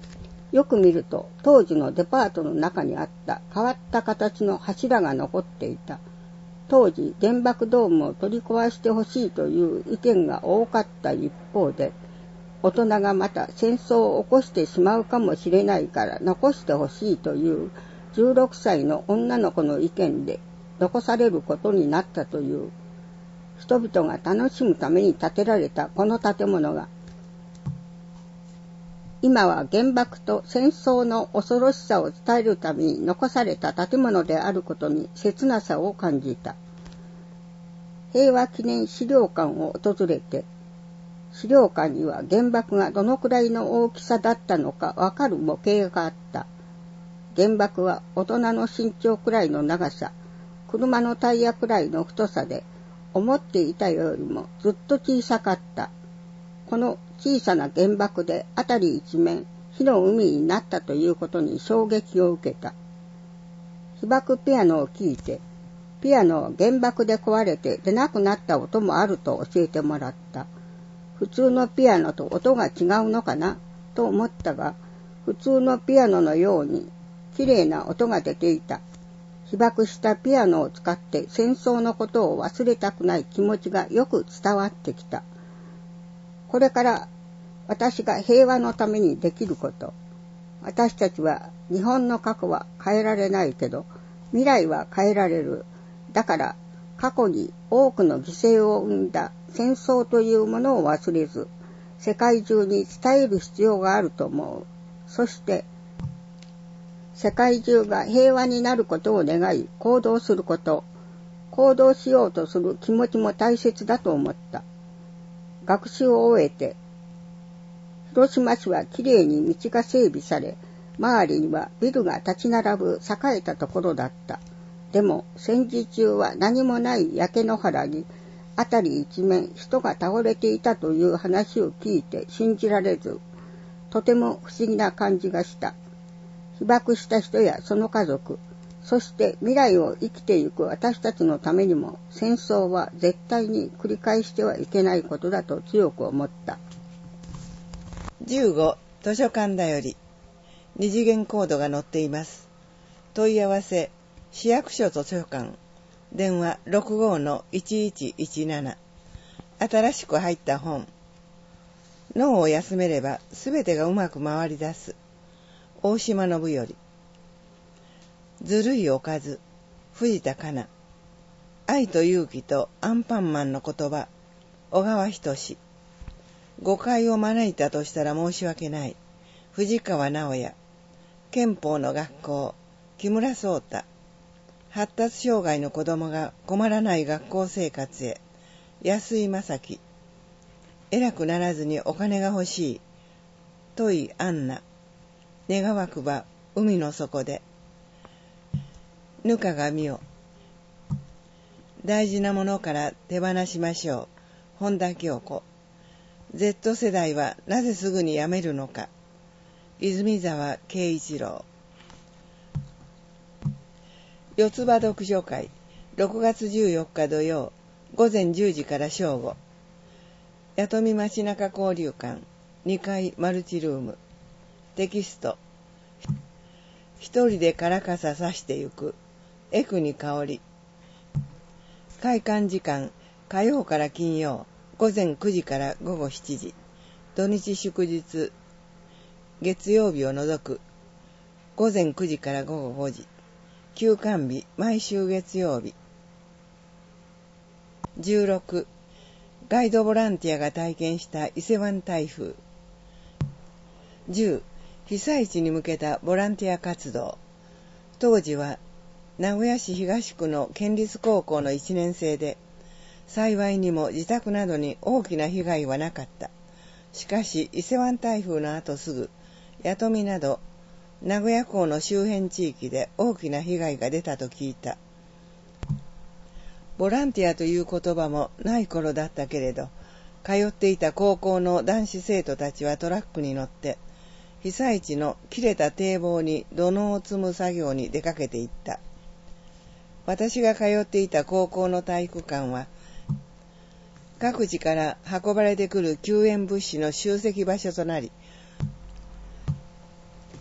よく見ると当時のデパートの中にあった変わった形の柱が残っていた。当時原爆ドームを取り壊してほしいという意見が多かった一方で、大人がまた戦争を起こしてしまうかもしれないから残してほしいという16歳の女の子の意見で残されることになったという。人々が楽しむために建てられたこの建物が、今は原爆と戦争の恐ろしさを伝えるために残された建物であることに切なさを感じた。平和記念資料館を訪れて、資料館には原爆がどのくらいの大きさだったのかわかる模型があった。原爆は大人の身長くらいの長さ、車のタイヤくらいの太さで、思っていたよりもずっと小さかった。この小さな原爆で辺り一面火の海になったということに衝撃を受けた。被爆ピアノを聴いて、ピアノは原爆で壊れて出なくなった音もあると教えてもらった。普通のピアノと音が違うのかなと思ったが、普通のピアノのように綺麗な音が出ていた。被爆したピアノを使って戦争のことを忘れたくない気持ちがよく伝わってきた。これから私が平和のためにできること。私たちは日本の過去は変えられないけど、未来は変えられる。だから過去に多くの犠牲を生んだ戦争というものを忘れず、世界中に伝える必要があると思う。そして世界中が平和になることを願い行動すること、行動しようとする気持ちも大切だと思った。学習を終えて、広島市はきれいに道が整備され、周りにはビルが立ち並ぶ栄えたところだった。でも戦時中は何もない焼け野原に、辺り一面人が倒れていたという話を聞いて信じられず、とても不思議な感じがした。被爆した人やその家族、そして未来を生きていく私たちのためにも、戦争は絶対に繰り返してはいけないことだと強く思った。 15、図書館だより。二次元コードが載っています。問い合わせ、市役所図書館、電話 65-1117。新しく入った本。脳を休めればすべてがうまく回り出す。大島信頼。ずるいおかず、藤田香奈。愛と勇気とアンパンマンの言葉、小川仁。誤解を招いたとしたら申し訳ない。藤川直也。憲法の学校、木村壮太。発達障害の子供が困らない学校生活へ、安井正樹。偉くならずにお金が欲しい。戸井杏奈。願わくば海の底で。ぬかがみお。大事なものから手放しましょう。本田京子。Z 世代はなぜすぐに辞めるのか。泉沢慶一郎。四つ葉読書会、6月14日土曜、午前10時から正午。弥富町中交流館、2階マルチルーム。テキスト。一人でからかささしてゆく、江国香織。開館時間、火曜から金曜、午前9時から午後7時。土日祝日、月曜日を除く、午前9時から午後5時。休館日、毎週月曜日。16、ガイドボランティアが体験した伊勢湾台風。10、被災地に向けたボランティア活動。当時は名古屋市東区の県立高校の1年生で、幸いにも自宅などに大きな被害はなかった。しかし伊勢湾台風の後すぐ、弥富など名古屋港の周辺地域で大きな被害が出たと聞いた。ボランティアという言葉もない頃だったけれど、通っていた高校の男子生徒たちはトラックに乗って、被災地の切れた堤防に土のうを積む作業に出かけていった。私が通っていた高校の体育館は、各地から運ばれてくる救援物資の集積場所となり、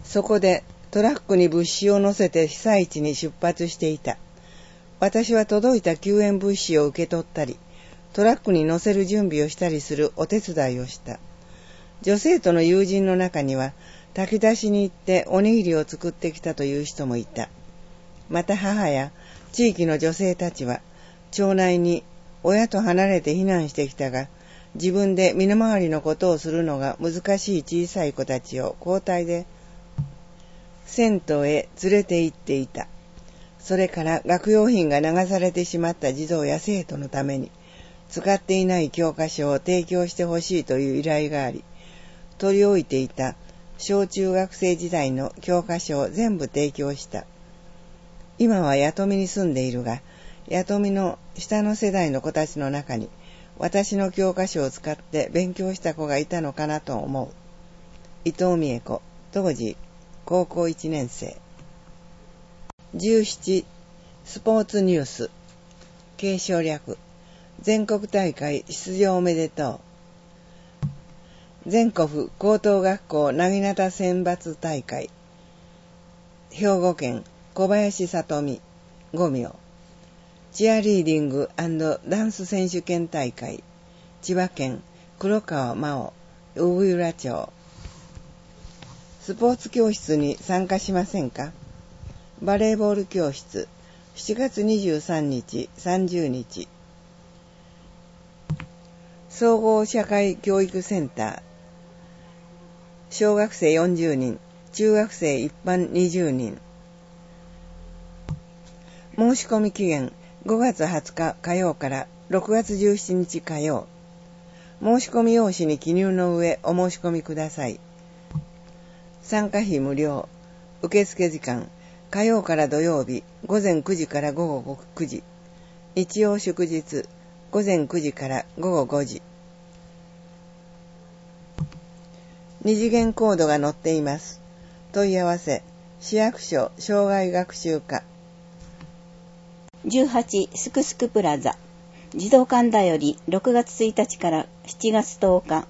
そこでトラックに物資を乗せて被災地に出発していた。私は届いた救援物資を受け取ったり、トラックに乗せる準備をしたりするお手伝いをした。女性との友人の中には、炊き出しに行っておにぎりを作ってきたという人もいた。また母や地域の女性たちは、町内に親と離れて避難してきたが、自分で身の回りのことをするのが難しい小さい子たちを交代で銭湯へ連れて行っていた。それから学用品が流されてしまった児童や生徒のために使っていない教科書を提供してほしいという依頼があり、取り置いていた小中学生時代の教科書を全部提供した。今は弥富に住んでいるが、弥富の下の世代の子たちの中に私の教科書を使って勉強した子がいたのかなと思う。伊藤美恵子、当時高校1年生。17、スポーツニュース。継承略。全国大会出場おめでとう。全国高等学校なぎなた選抜大会。兵庫県小林聡美、5名。チアリーディング&ダンス選手権大会。千葉県黒川真央、産浦町。スポーツ教室に参加しませんか？バレーボール教室、7月23日、30日。総合社会教育センター。小学生40人、中学生一般20人。申し込み期限5月20日火曜から6月17日火曜。申し込み用紙に記入の上お申し込みください。参加費無料。受付時間火曜から土曜日午前9時から午後9時。日曜祝日午前9時から午後5時。二次元コードが載っています。問い合わせ市役所障害学習課。 18すくすくプラザ児童館だより6月1日から7月10日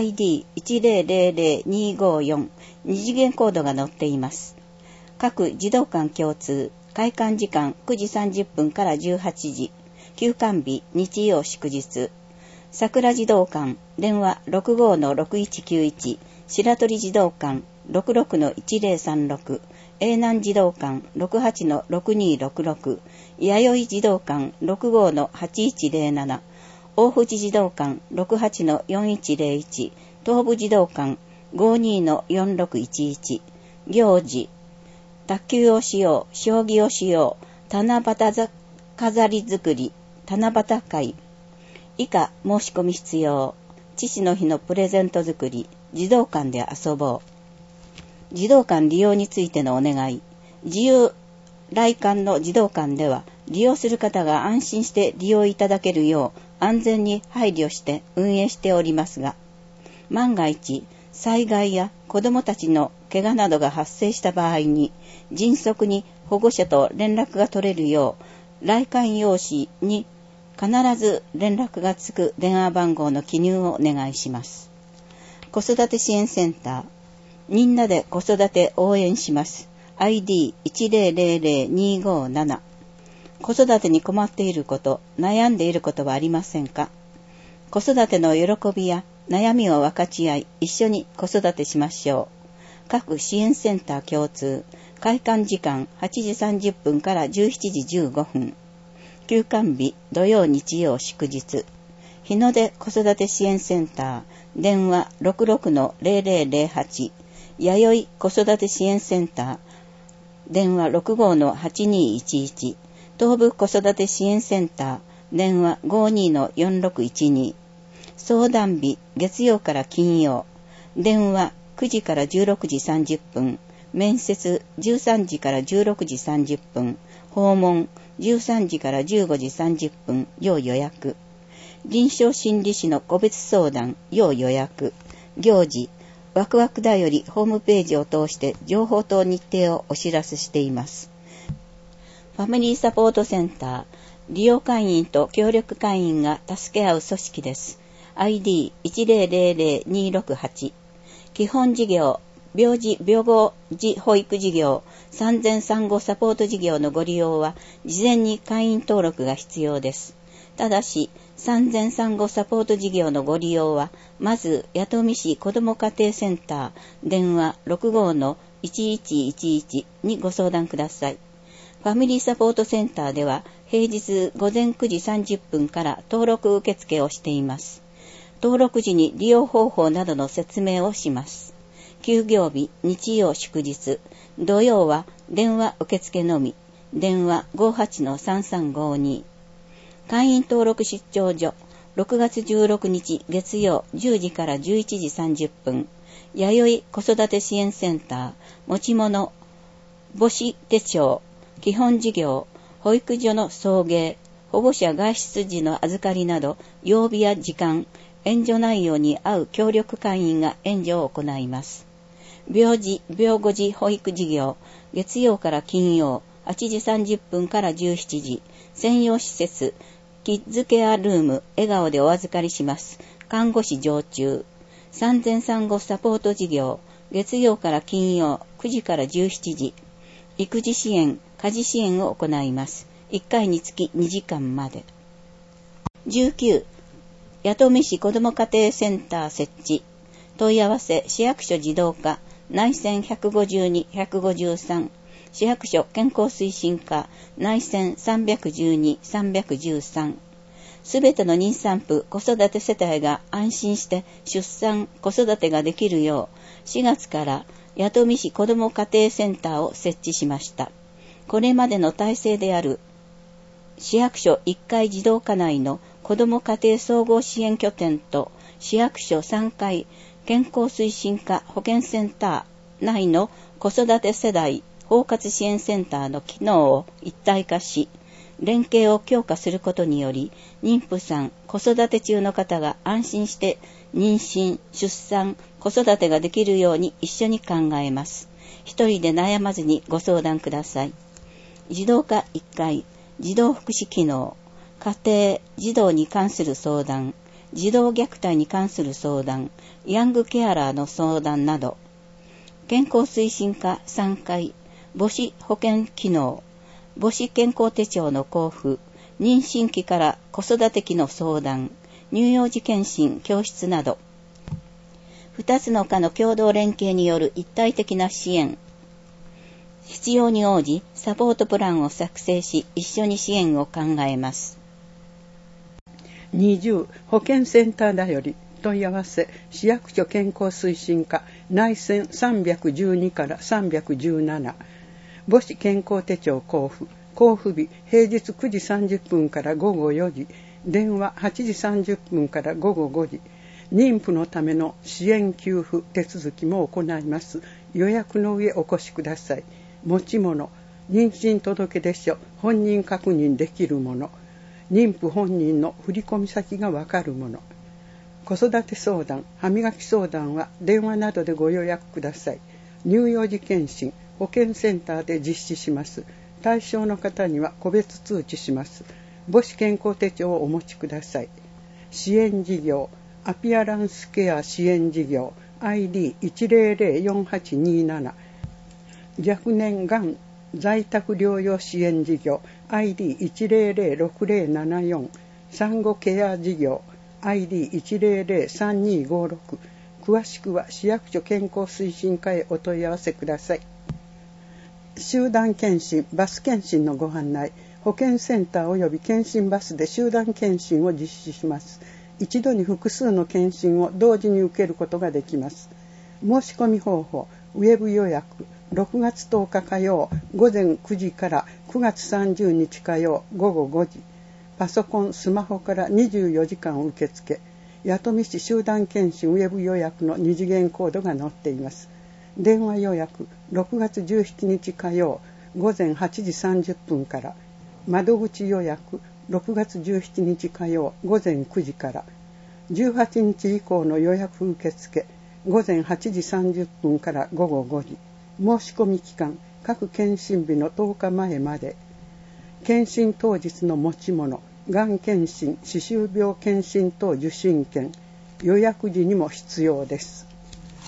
ID10000254 二次元コードが載っています。各児童館共通開館時間9時30分から18時、休館日日曜祝日。桜児童館電話 65-6191、白鳥児童館 66-1036、永南児童館 68-6266、弥生児童館 65-8107、大藤児童館 68-4101、東部児童館 52-4611、行事、卓球をしよう、将棋をしよう、七夕飾り作り、七夕会。以下申し込み必要。父の日のプレゼント作り、児童館で遊ぼう。児童館利用についてのお願い。自由来館の児童館では、利用する方が安心して利用いただけるよう安全に配慮して運営しておりますが、万が一、災害や子どもたちの怪我などが発生した場合に、迅速に保護者と連絡が取れるよう、来館用紙に必ず連絡がつく電話番号の記入をお願いします。子育て支援センター、みんなで子育て応援します。ID10000257。子育てに困っていること、悩んでいることはありませんか？子育ての喜びや悩みを分かち合い、一緒に子育てしましょう。各支援センター共通、開館時間8時30分から17時15分。休館日、土曜日曜祝日。日の出子育て支援センター、電話 66-0008。弥生子育て支援センター、電話 65-8211。東部子育て支援センター、電話 52-4612。相談日、月曜から金曜。電話9時から16時30分。面接13時から16時30分。訪問13時から15時30分。要予約。臨床心理士の個別相談。要予約。行事。ワクワクだよりホームページを通して情報と日程をお知らせしています。ファミリーサポートセンター。利用会員と協力会員が助け合う組織です。ID10000268。基本事業、 病児・病後児保育事業、産前産後サポート事業のご利用は、事前に会員登録が必要です。ただし、産前産後サポート事業のご利用は、まず、弥富市子ども家庭センター、電話 65-1111 にご相談ください。ファミリーサポートセンターでは、平日午前9時30分から登録受付をしています。登録時に利用方法などの説明をします。休業日、日曜祝日、土曜は電話受付のみ、電話 58-3352。会員登録出張所、6月16日月曜10時から11時30分、弥生子育て支援センター、持ち物、母子手帳、基本事業、保育所の送迎、保護者外出時の預かりなど、曜日や時間、援助内容に合う協力会員が援助を行います。病児・病後児保育事業、月曜から金曜、8時30分から17時、専用施設、キッズケアルーム、笑顔でお預かりします。看護師常駐。産前産後サポート事業、月曜から金曜、9時から17時、育児支援、家事支援を行います。1回につき2時間まで。19、弥富市子ども家庭センター設置。問い合わせ、市役所自動課、内線152、153、市役所健康推進課、内線312、313。すべての妊産婦、子育て世帯が安心して出産、子育てができるよう、4月から弥富市子ども家庭センターを設置しました。これまでの体制である、市役所1階児童課内の子ども家庭総合支援拠点と、市役所3階健康推進課保健センター内の子育て世代包括支援センターの機能を一体化し、連携を強化することにより、妊婦さん、子育て中の方が安心して妊娠、出産、子育てができるように一緒に考えます。一人で悩まずにご相談ください。児童課1階、児童福祉機能、家庭、児童に関する相談、児童虐待に関する相談、ヤングケアラーの相談など、健康推進課3階、母子保健機能、母子健康手帳の交付、妊娠期から子育て期の相談、乳幼児健診教室など、2つの課の共同連携による一体的な支援、必要に応じサポートプランを作成し、一緒に支援を考えます。 20、保健センターだより問い合わせ、市役所健康推進課内線312から317、母子健康手帳交付日平日9時30分から午後4時、電話8時30分から午後5時、妊婦のための支援給付手続きも行います。予約の上お越しください。持ち物、妊娠届出書、本人確認できるもの、妊婦本人の振込先がわかるもの、子育て相談、歯磨き相談は電話などでご予約ください。乳幼児健診、保健センターで実施します。対象の方には個別通知します。母子健康手帳をお持ちください。支援事業、アピアランスケア支援事業 ID1004827、若年がん在宅療養支援事業 ID1006074、産後ケア事業 ID1003256、詳しくは市役所健康推進課へお問い合わせください。集団検診、バス検診のご案内、保健センター及び検診バスで集団検診を実施します。一度に複数の検診を同時に受けることができます。申し込み方法、ウェブ予約、6月10日火曜午前9時から9月30日火曜午後5時、パソコン、スマホから24時間受付、弥富市集団検診ウェブ予約の2次元コードが載っています。電話予約、6月17日火曜午前8時30分から、窓口予約、6月17日火曜午前9時から、18日以降の予約受付、午前8時30分から午後5時、申し込み期間、各検診日の10日前まで。検診当日の持ち物、がん検診、歯周病検診等受診券、予約時にも必要です。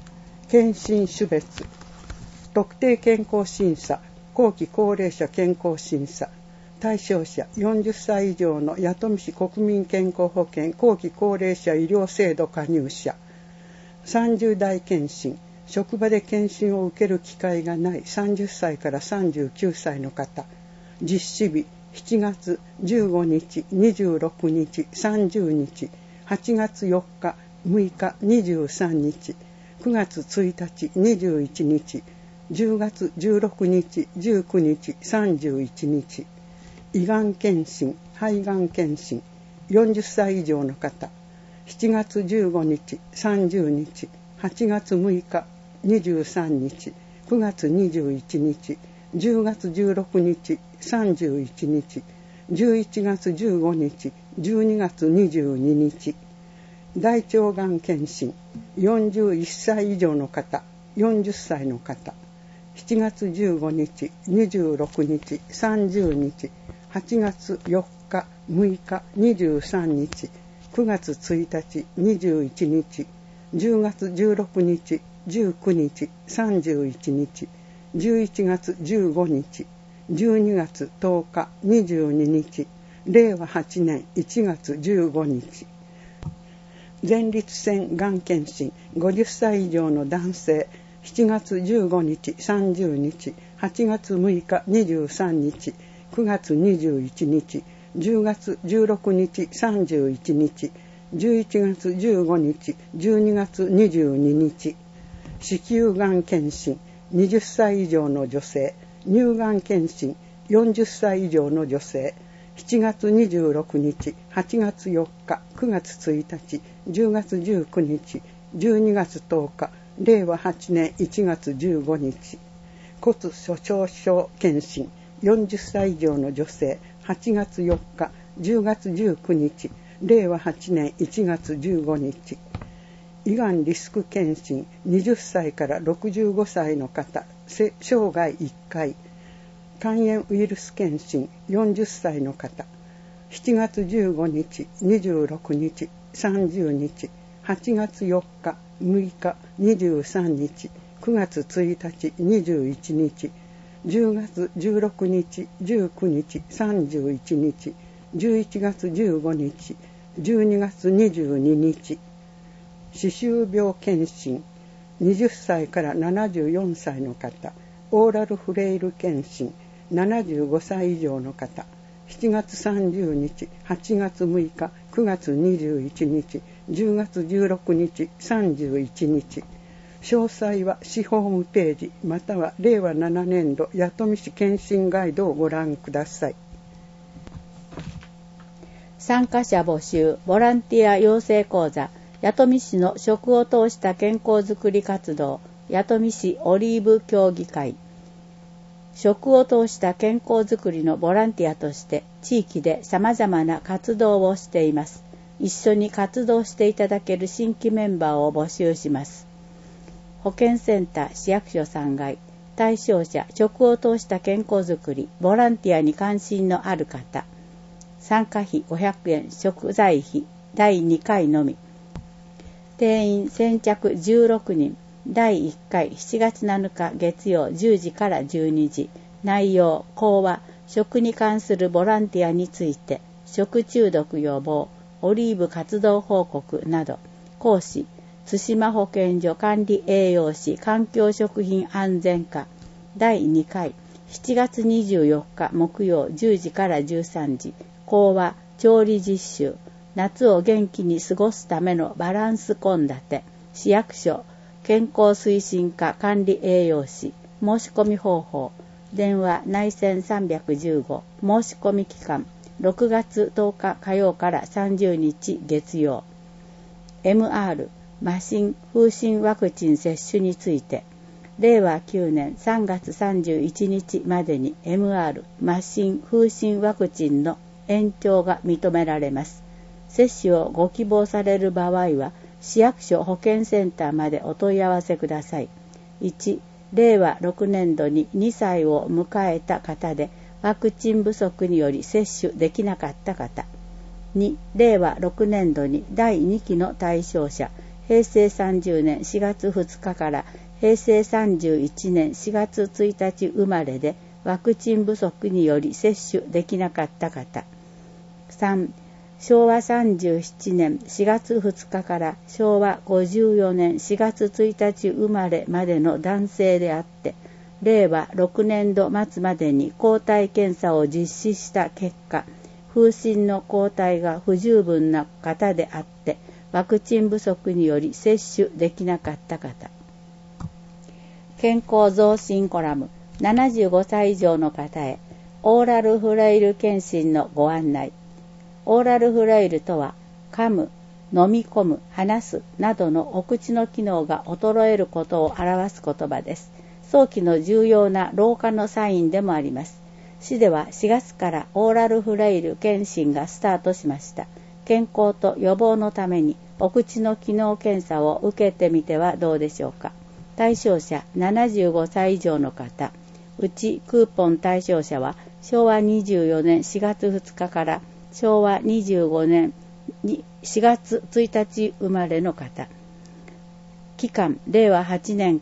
検診種別、特定健康審査、後期高齢者健康審査、対象者40歳以上の弥富市国民健康保険後期高齢者医療制度加入者、30代検診、職場で検診を受ける機会がない30歳から39歳の方、実施日7月15日、26日、30日、8月4日、6日、23日、9月1日、21日、10月16日、19日、31日、胃がん検診、肺がん検診、40歳以上の方、7月15日、30日、8月6日、23日、9月21日、10月16日、31日、11月15日、12月22日、大腸がん検診、41歳以上の方、40歳の方、7月15日、26日、30日、8月4日、6日、23日、9月1日、21日、10月16日、19日、31日、11月15日、12月10日、22日、令和8年1月15日、前立腺がん検診、50歳以上の男性、7月15日、30日、8月6日、23日、9月21日、10月16日、31日、11月15日、12月22日、子宮がん検診、20歳以上の女性、乳がん検診、40歳以上の女性、7月26日、8月4日、9月1日、10月19日、12月10日、令和8年1月15日、骨粗鬆症検診、40歳以上の女性、8月4日、10月19日、令和8年1月15日、胃がんリスク検診、20歳から65歳の方、生涯1回、肝炎ウイルス検診、40歳の方、7月15日、26日、30日、8月4日、6日、23日、9月1日、21日、10月16日、19日、31日、11月15日、12月22日、歯周病検診、20歳から74歳の方、オーラルフレイル検診、75歳以上の方、7月30日、8月6日、9月21日、10月16日、31日、詳細は市ホームページまたは令和7年度弥富市検診ガイドをご覧ください。 参加者募集、ボランティア養成講座、弥富市の食を通した健康づくり活動、弥富市オリーブ協議会。食を通した健康づくりのボランティアとして地域で様々な活動をしています。一緒に活動していただける新規メンバーを募集します。保健センター市役所3階、対象者食を通した健康づくり、ボランティアに関心のある方、参加費500円、食材費第2回のみ。定員先着16人、第1回7月7日月曜10時から12時。内容、講話、食に関するボランティアについて、食中毒予防、オリーブ活動報告など。講師、津島保健所管理栄養士環境食品安全課。第2回7月24日木曜10時から13時。講話、調理実習、夏を元気に過ごすためのバランス献立。市役所健康推進課管理栄養士。申し込み方法、電話内線315。申し込み期間6月10日火曜から30日月曜。 MR 麻疹風疹ワクチン接種について、令和9年3月31日までに MR 麻疹風疹ワクチンの延長が認められます。接種をご希望される場合は市役所保健センターまでお問い合わせください。1、令和6年度に2歳を迎えた方でワクチン不足により接種できなかった方。2、令和6年度に第2期の対象者、 平成30年4月2日から平成31年4月1日生まれでワクチン不足により接種できなかった方。3、昭和37年4月2日から昭和54年4月1日生まれまでの男性であって、令和6年度末までに抗体検査を実施した結果、風疹の抗体が不十分な方であって、ワクチン不足により接種できなかった方。健康増進コラム、75歳以上の方へ、オーラルフレイル検診のご案内。オーラルフレイルとは、噛む、飲み込む、話すなどのお口の機能が衰えることを表す言葉です。早期の重要な老化のサインでもあります。市では4月からオーラルフレイル検診がスタートしました。健康と予防のためにお口の機能検査を受けてみてはどうでしょうか。対象者75歳以上の方、うちクーポン対象者は昭和24年4月2日から昭和25年4月1日生まれの方。期間令和8年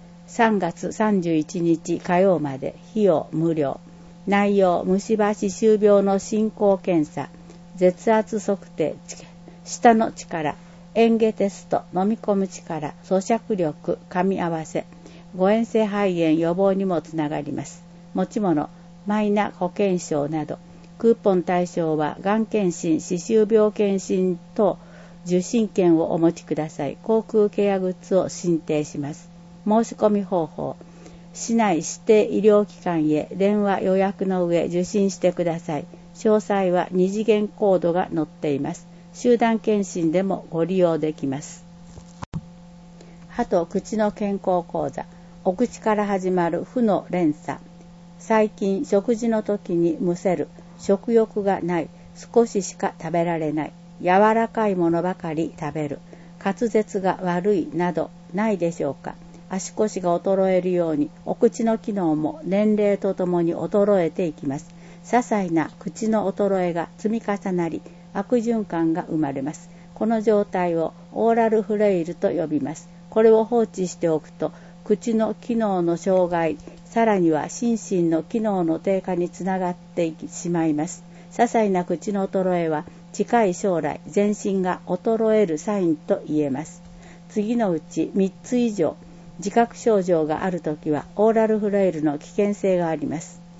3月31日火曜まで、費用無料。内容、虫歯歯周病の進行検査、舌圧測定、舌の力、嚥下テスト、飲み込む力、咀嚼力、噛み合わせ、誤嚥性肺炎予防にもつながります。持ち物、マイナ保険証など、クーポン対象は、がん検診、歯周病検診等、受診券をお持ちください。口腔ケアグッズを申請します。申し込み方法、市内指定医療機関へ電話予約の上受診してください。詳細は2次元コードが載っています。集団検診でもご利用できます。歯と口の健康講座、お口から始まる負の連鎖。最近食事の時にむせる、食欲がない、少ししか食べられない、柔らかいものばかり食べる、滑舌が悪いなどないでしょうか。足腰が衰えるようにお口の機能も年齢とともに衰えていきます。些細な口の衰えが積み重なり悪循環が生まれます。この状態をオーラルフレイルと呼びます。これを放置しておくと口の機能の障害、さらには心身の機能の低下につながってしまいます。些細な口の衰えは近い将来全身が衰えるサインと言えます。次のうち3つ以上自覚症状があるときはオーラルフレイルの危険性があります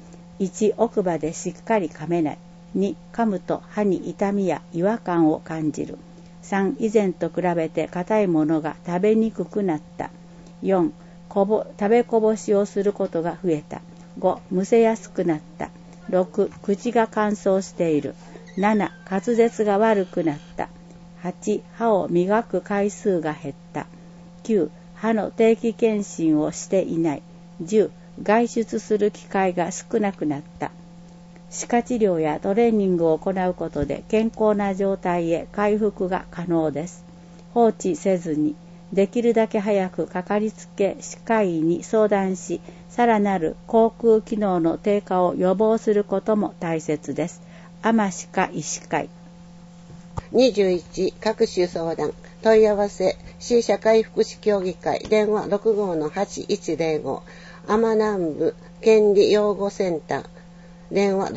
。1、奥歯でしっかり噛めない。2、噛むと歯に痛みや違和感を感じる。3、以前と比べて硬いものが食べにくくなった。4、食べこぼしをすることが増えた。5、むせやすくなった。6、口が乾燥している。7、滑舌が悪くなった。8、歯を磨く回数が減った。9、歯の定期検診をしていない。10、外出する機会が少なくなった。歯科治療やトレーニングを行うことで健康な状態へ回復が可能です。放置せずに、できるだけ早くかかりつけ歯科医に相談し、さらなる口腔機能の低下を予防することも大切です。天歯科医師会。 21、各種相談、問い合わせ、市社会福祉協議会、電話 65-8105、天南部権利養護センター、電話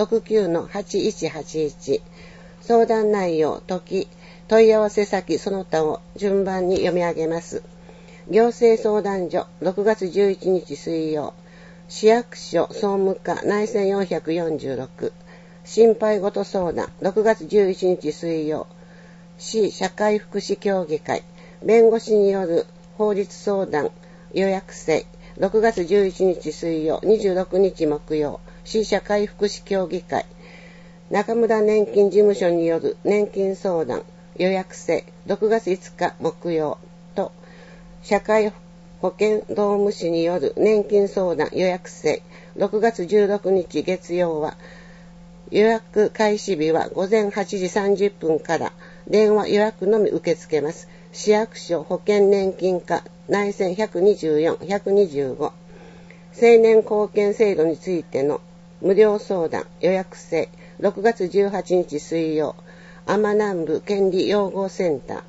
69-8181、相談内容、問い合わせ先その他を順番に読み上げます。行政相談所、6月11日水曜、市役所総務課内線446、心配事相談、6月11日水曜、市社会福祉協議会、弁護士による法律相談予約制、6月11日水曜、26日木曜、市社会福祉協議会、中村年金事務所による年金相談予約制、6月5日木曜と、社会保険労務士による年金相談予約制、6月16日月曜は、予約開始日は午前8時30分から電話予約のみ受け付けます。市役所保険年金課内線124、125、青年貢献制度についての無料相談予約制、6月18日水曜、天南部権利養護センター、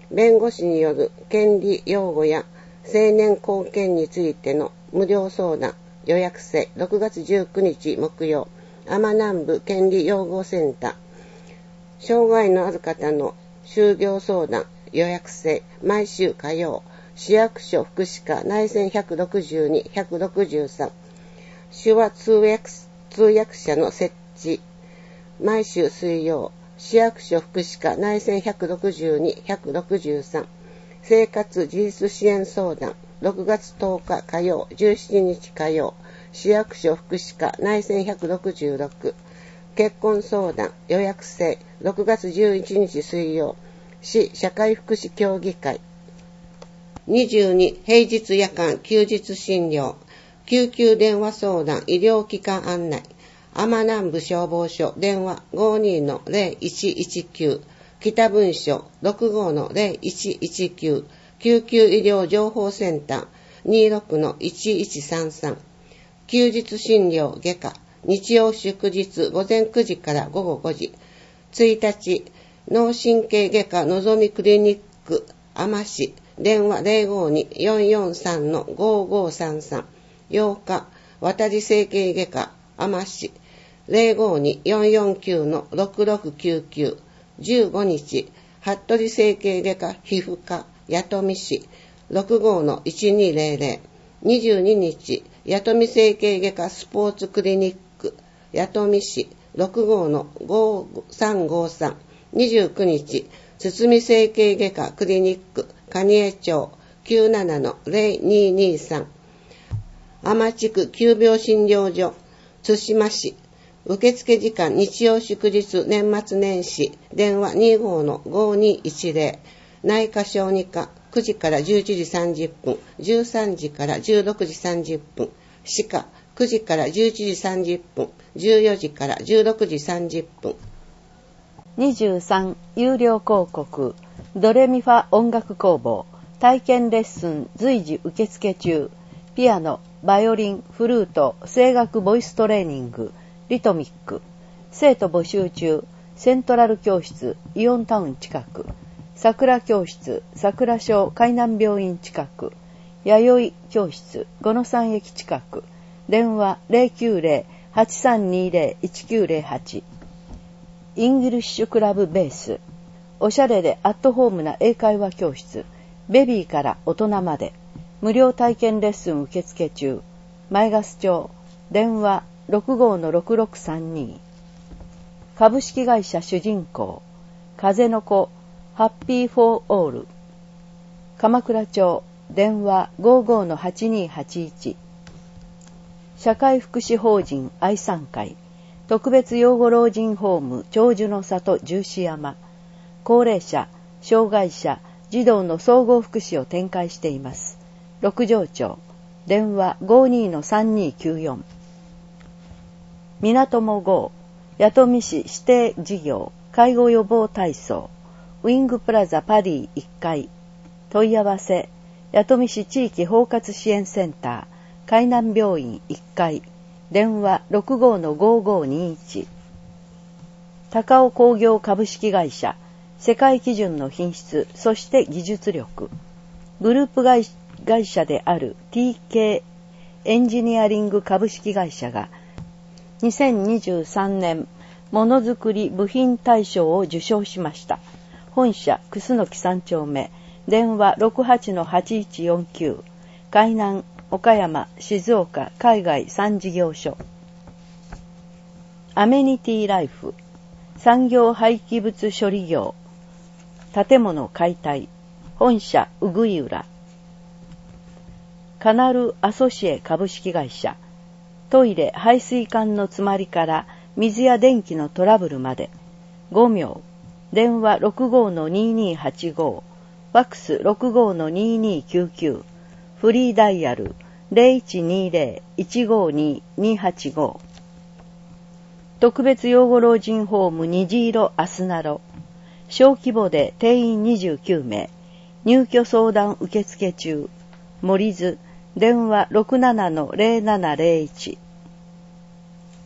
弁護士による権利擁護や青年貢献についての無料相談予約制6月19日木曜、天南部権利擁護センター。障害のある方の就業相談予約制毎週火曜、市役所福祉課内線162、163。手話通訳者の設置毎週水曜、市役所福祉課内線162、163。生活自立支援相談6月10日火曜、17日火曜、市役所福祉課内線166。結婚相談予約制6月11日水曜、市社会福祉協議会。22平日夜間休日診療救急電話相談医療機関案内天南部消防署電話 52-0119 北分署 65-0119 救急医療情報センター 26-1133 休日診療外科日曜祝日午前9時から午後5時。1日脳神経外科のぞみクリニック天市電話 052-443-5533 8日渡り整形外科天市 052-449-6699 15日服部整形外科皮膚科弥富市 65-1200 22日弥富整形外科スポーツクリニック弥富市 65-5353 29日堤整形外科クリニック蟹江町 97-0223 天地区急病診療所津島市受付時間日曜祝日年末年始電話 25-5210 内科小児科9時から11時30分13時から16時30分歯科9時から11時30分14時から16時30分。 23有料広告ドレミファ音楽工房体験レッスン随時受付中。ピアノ、バイオリン、フルート、声楽ボイストレーニング、リトミック。生徒募集中。セントラル教室、イオンタウン近く。桜教室、桜小海南病院近く。弥生教室、五野山駅近く。電話 090-8320-1908。イングリッシュクラブベース。おしゃれでアットホームな英会話教室。ベビーから大人まで。無料体験レッスン受付中。前ヶ洲町。電話 65-6632。株式会社主人公。風の子。ハッピーフォーオール。鎌倉町。電話 55-8281。社会福祉法人愛産会。特別養護老人ホーム長寿の里十四山。高齢者、障害者、児童の総合福祉を展開しています。六条町。電話 52-3294。港も号。弥富市指定事業介護予防体操ウィングプラザパディ1階。問い合わせ弥富市地域包括支援センター海南病院1階。電話 65-5521。高尾工業株式会社。世界基準の品質、そして技術力。グループ会社である TK エンジニアリング株式会社が2023年ものづくり部品大賞を受賞しました。本社楠木3丁目。電話 68-8149。海南、岡山、静岡、海外3事業所。アメニティライフ。産業廃棄物処理業。建物解体。本社うぐい浦。カナルアソシエ株式会社。トイレ排水管の詰まりから水や電気のトラブルまで。5名。電話 65-2285。ファックス 65-2299。フリーダイヤル 0120-152-285。特別養護老人ホーム虹色アスナロ。小規模で定員29名。入居相談受付中。森津。電話 67-0701。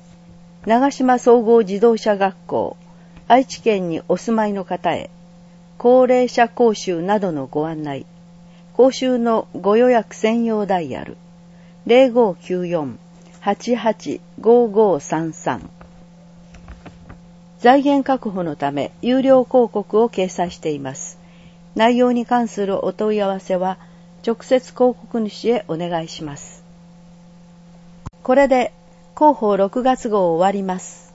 長島総合自動車学校。愛知県にお住まいの方へ。 高齢者講習などのご案内、講習のご予約専用ダイヤル 0594-885533。財源確保のため有料広告を掲載しています。内容に関するお問い合わせは直接広告主へお願いします。これで広報6月号を終わります。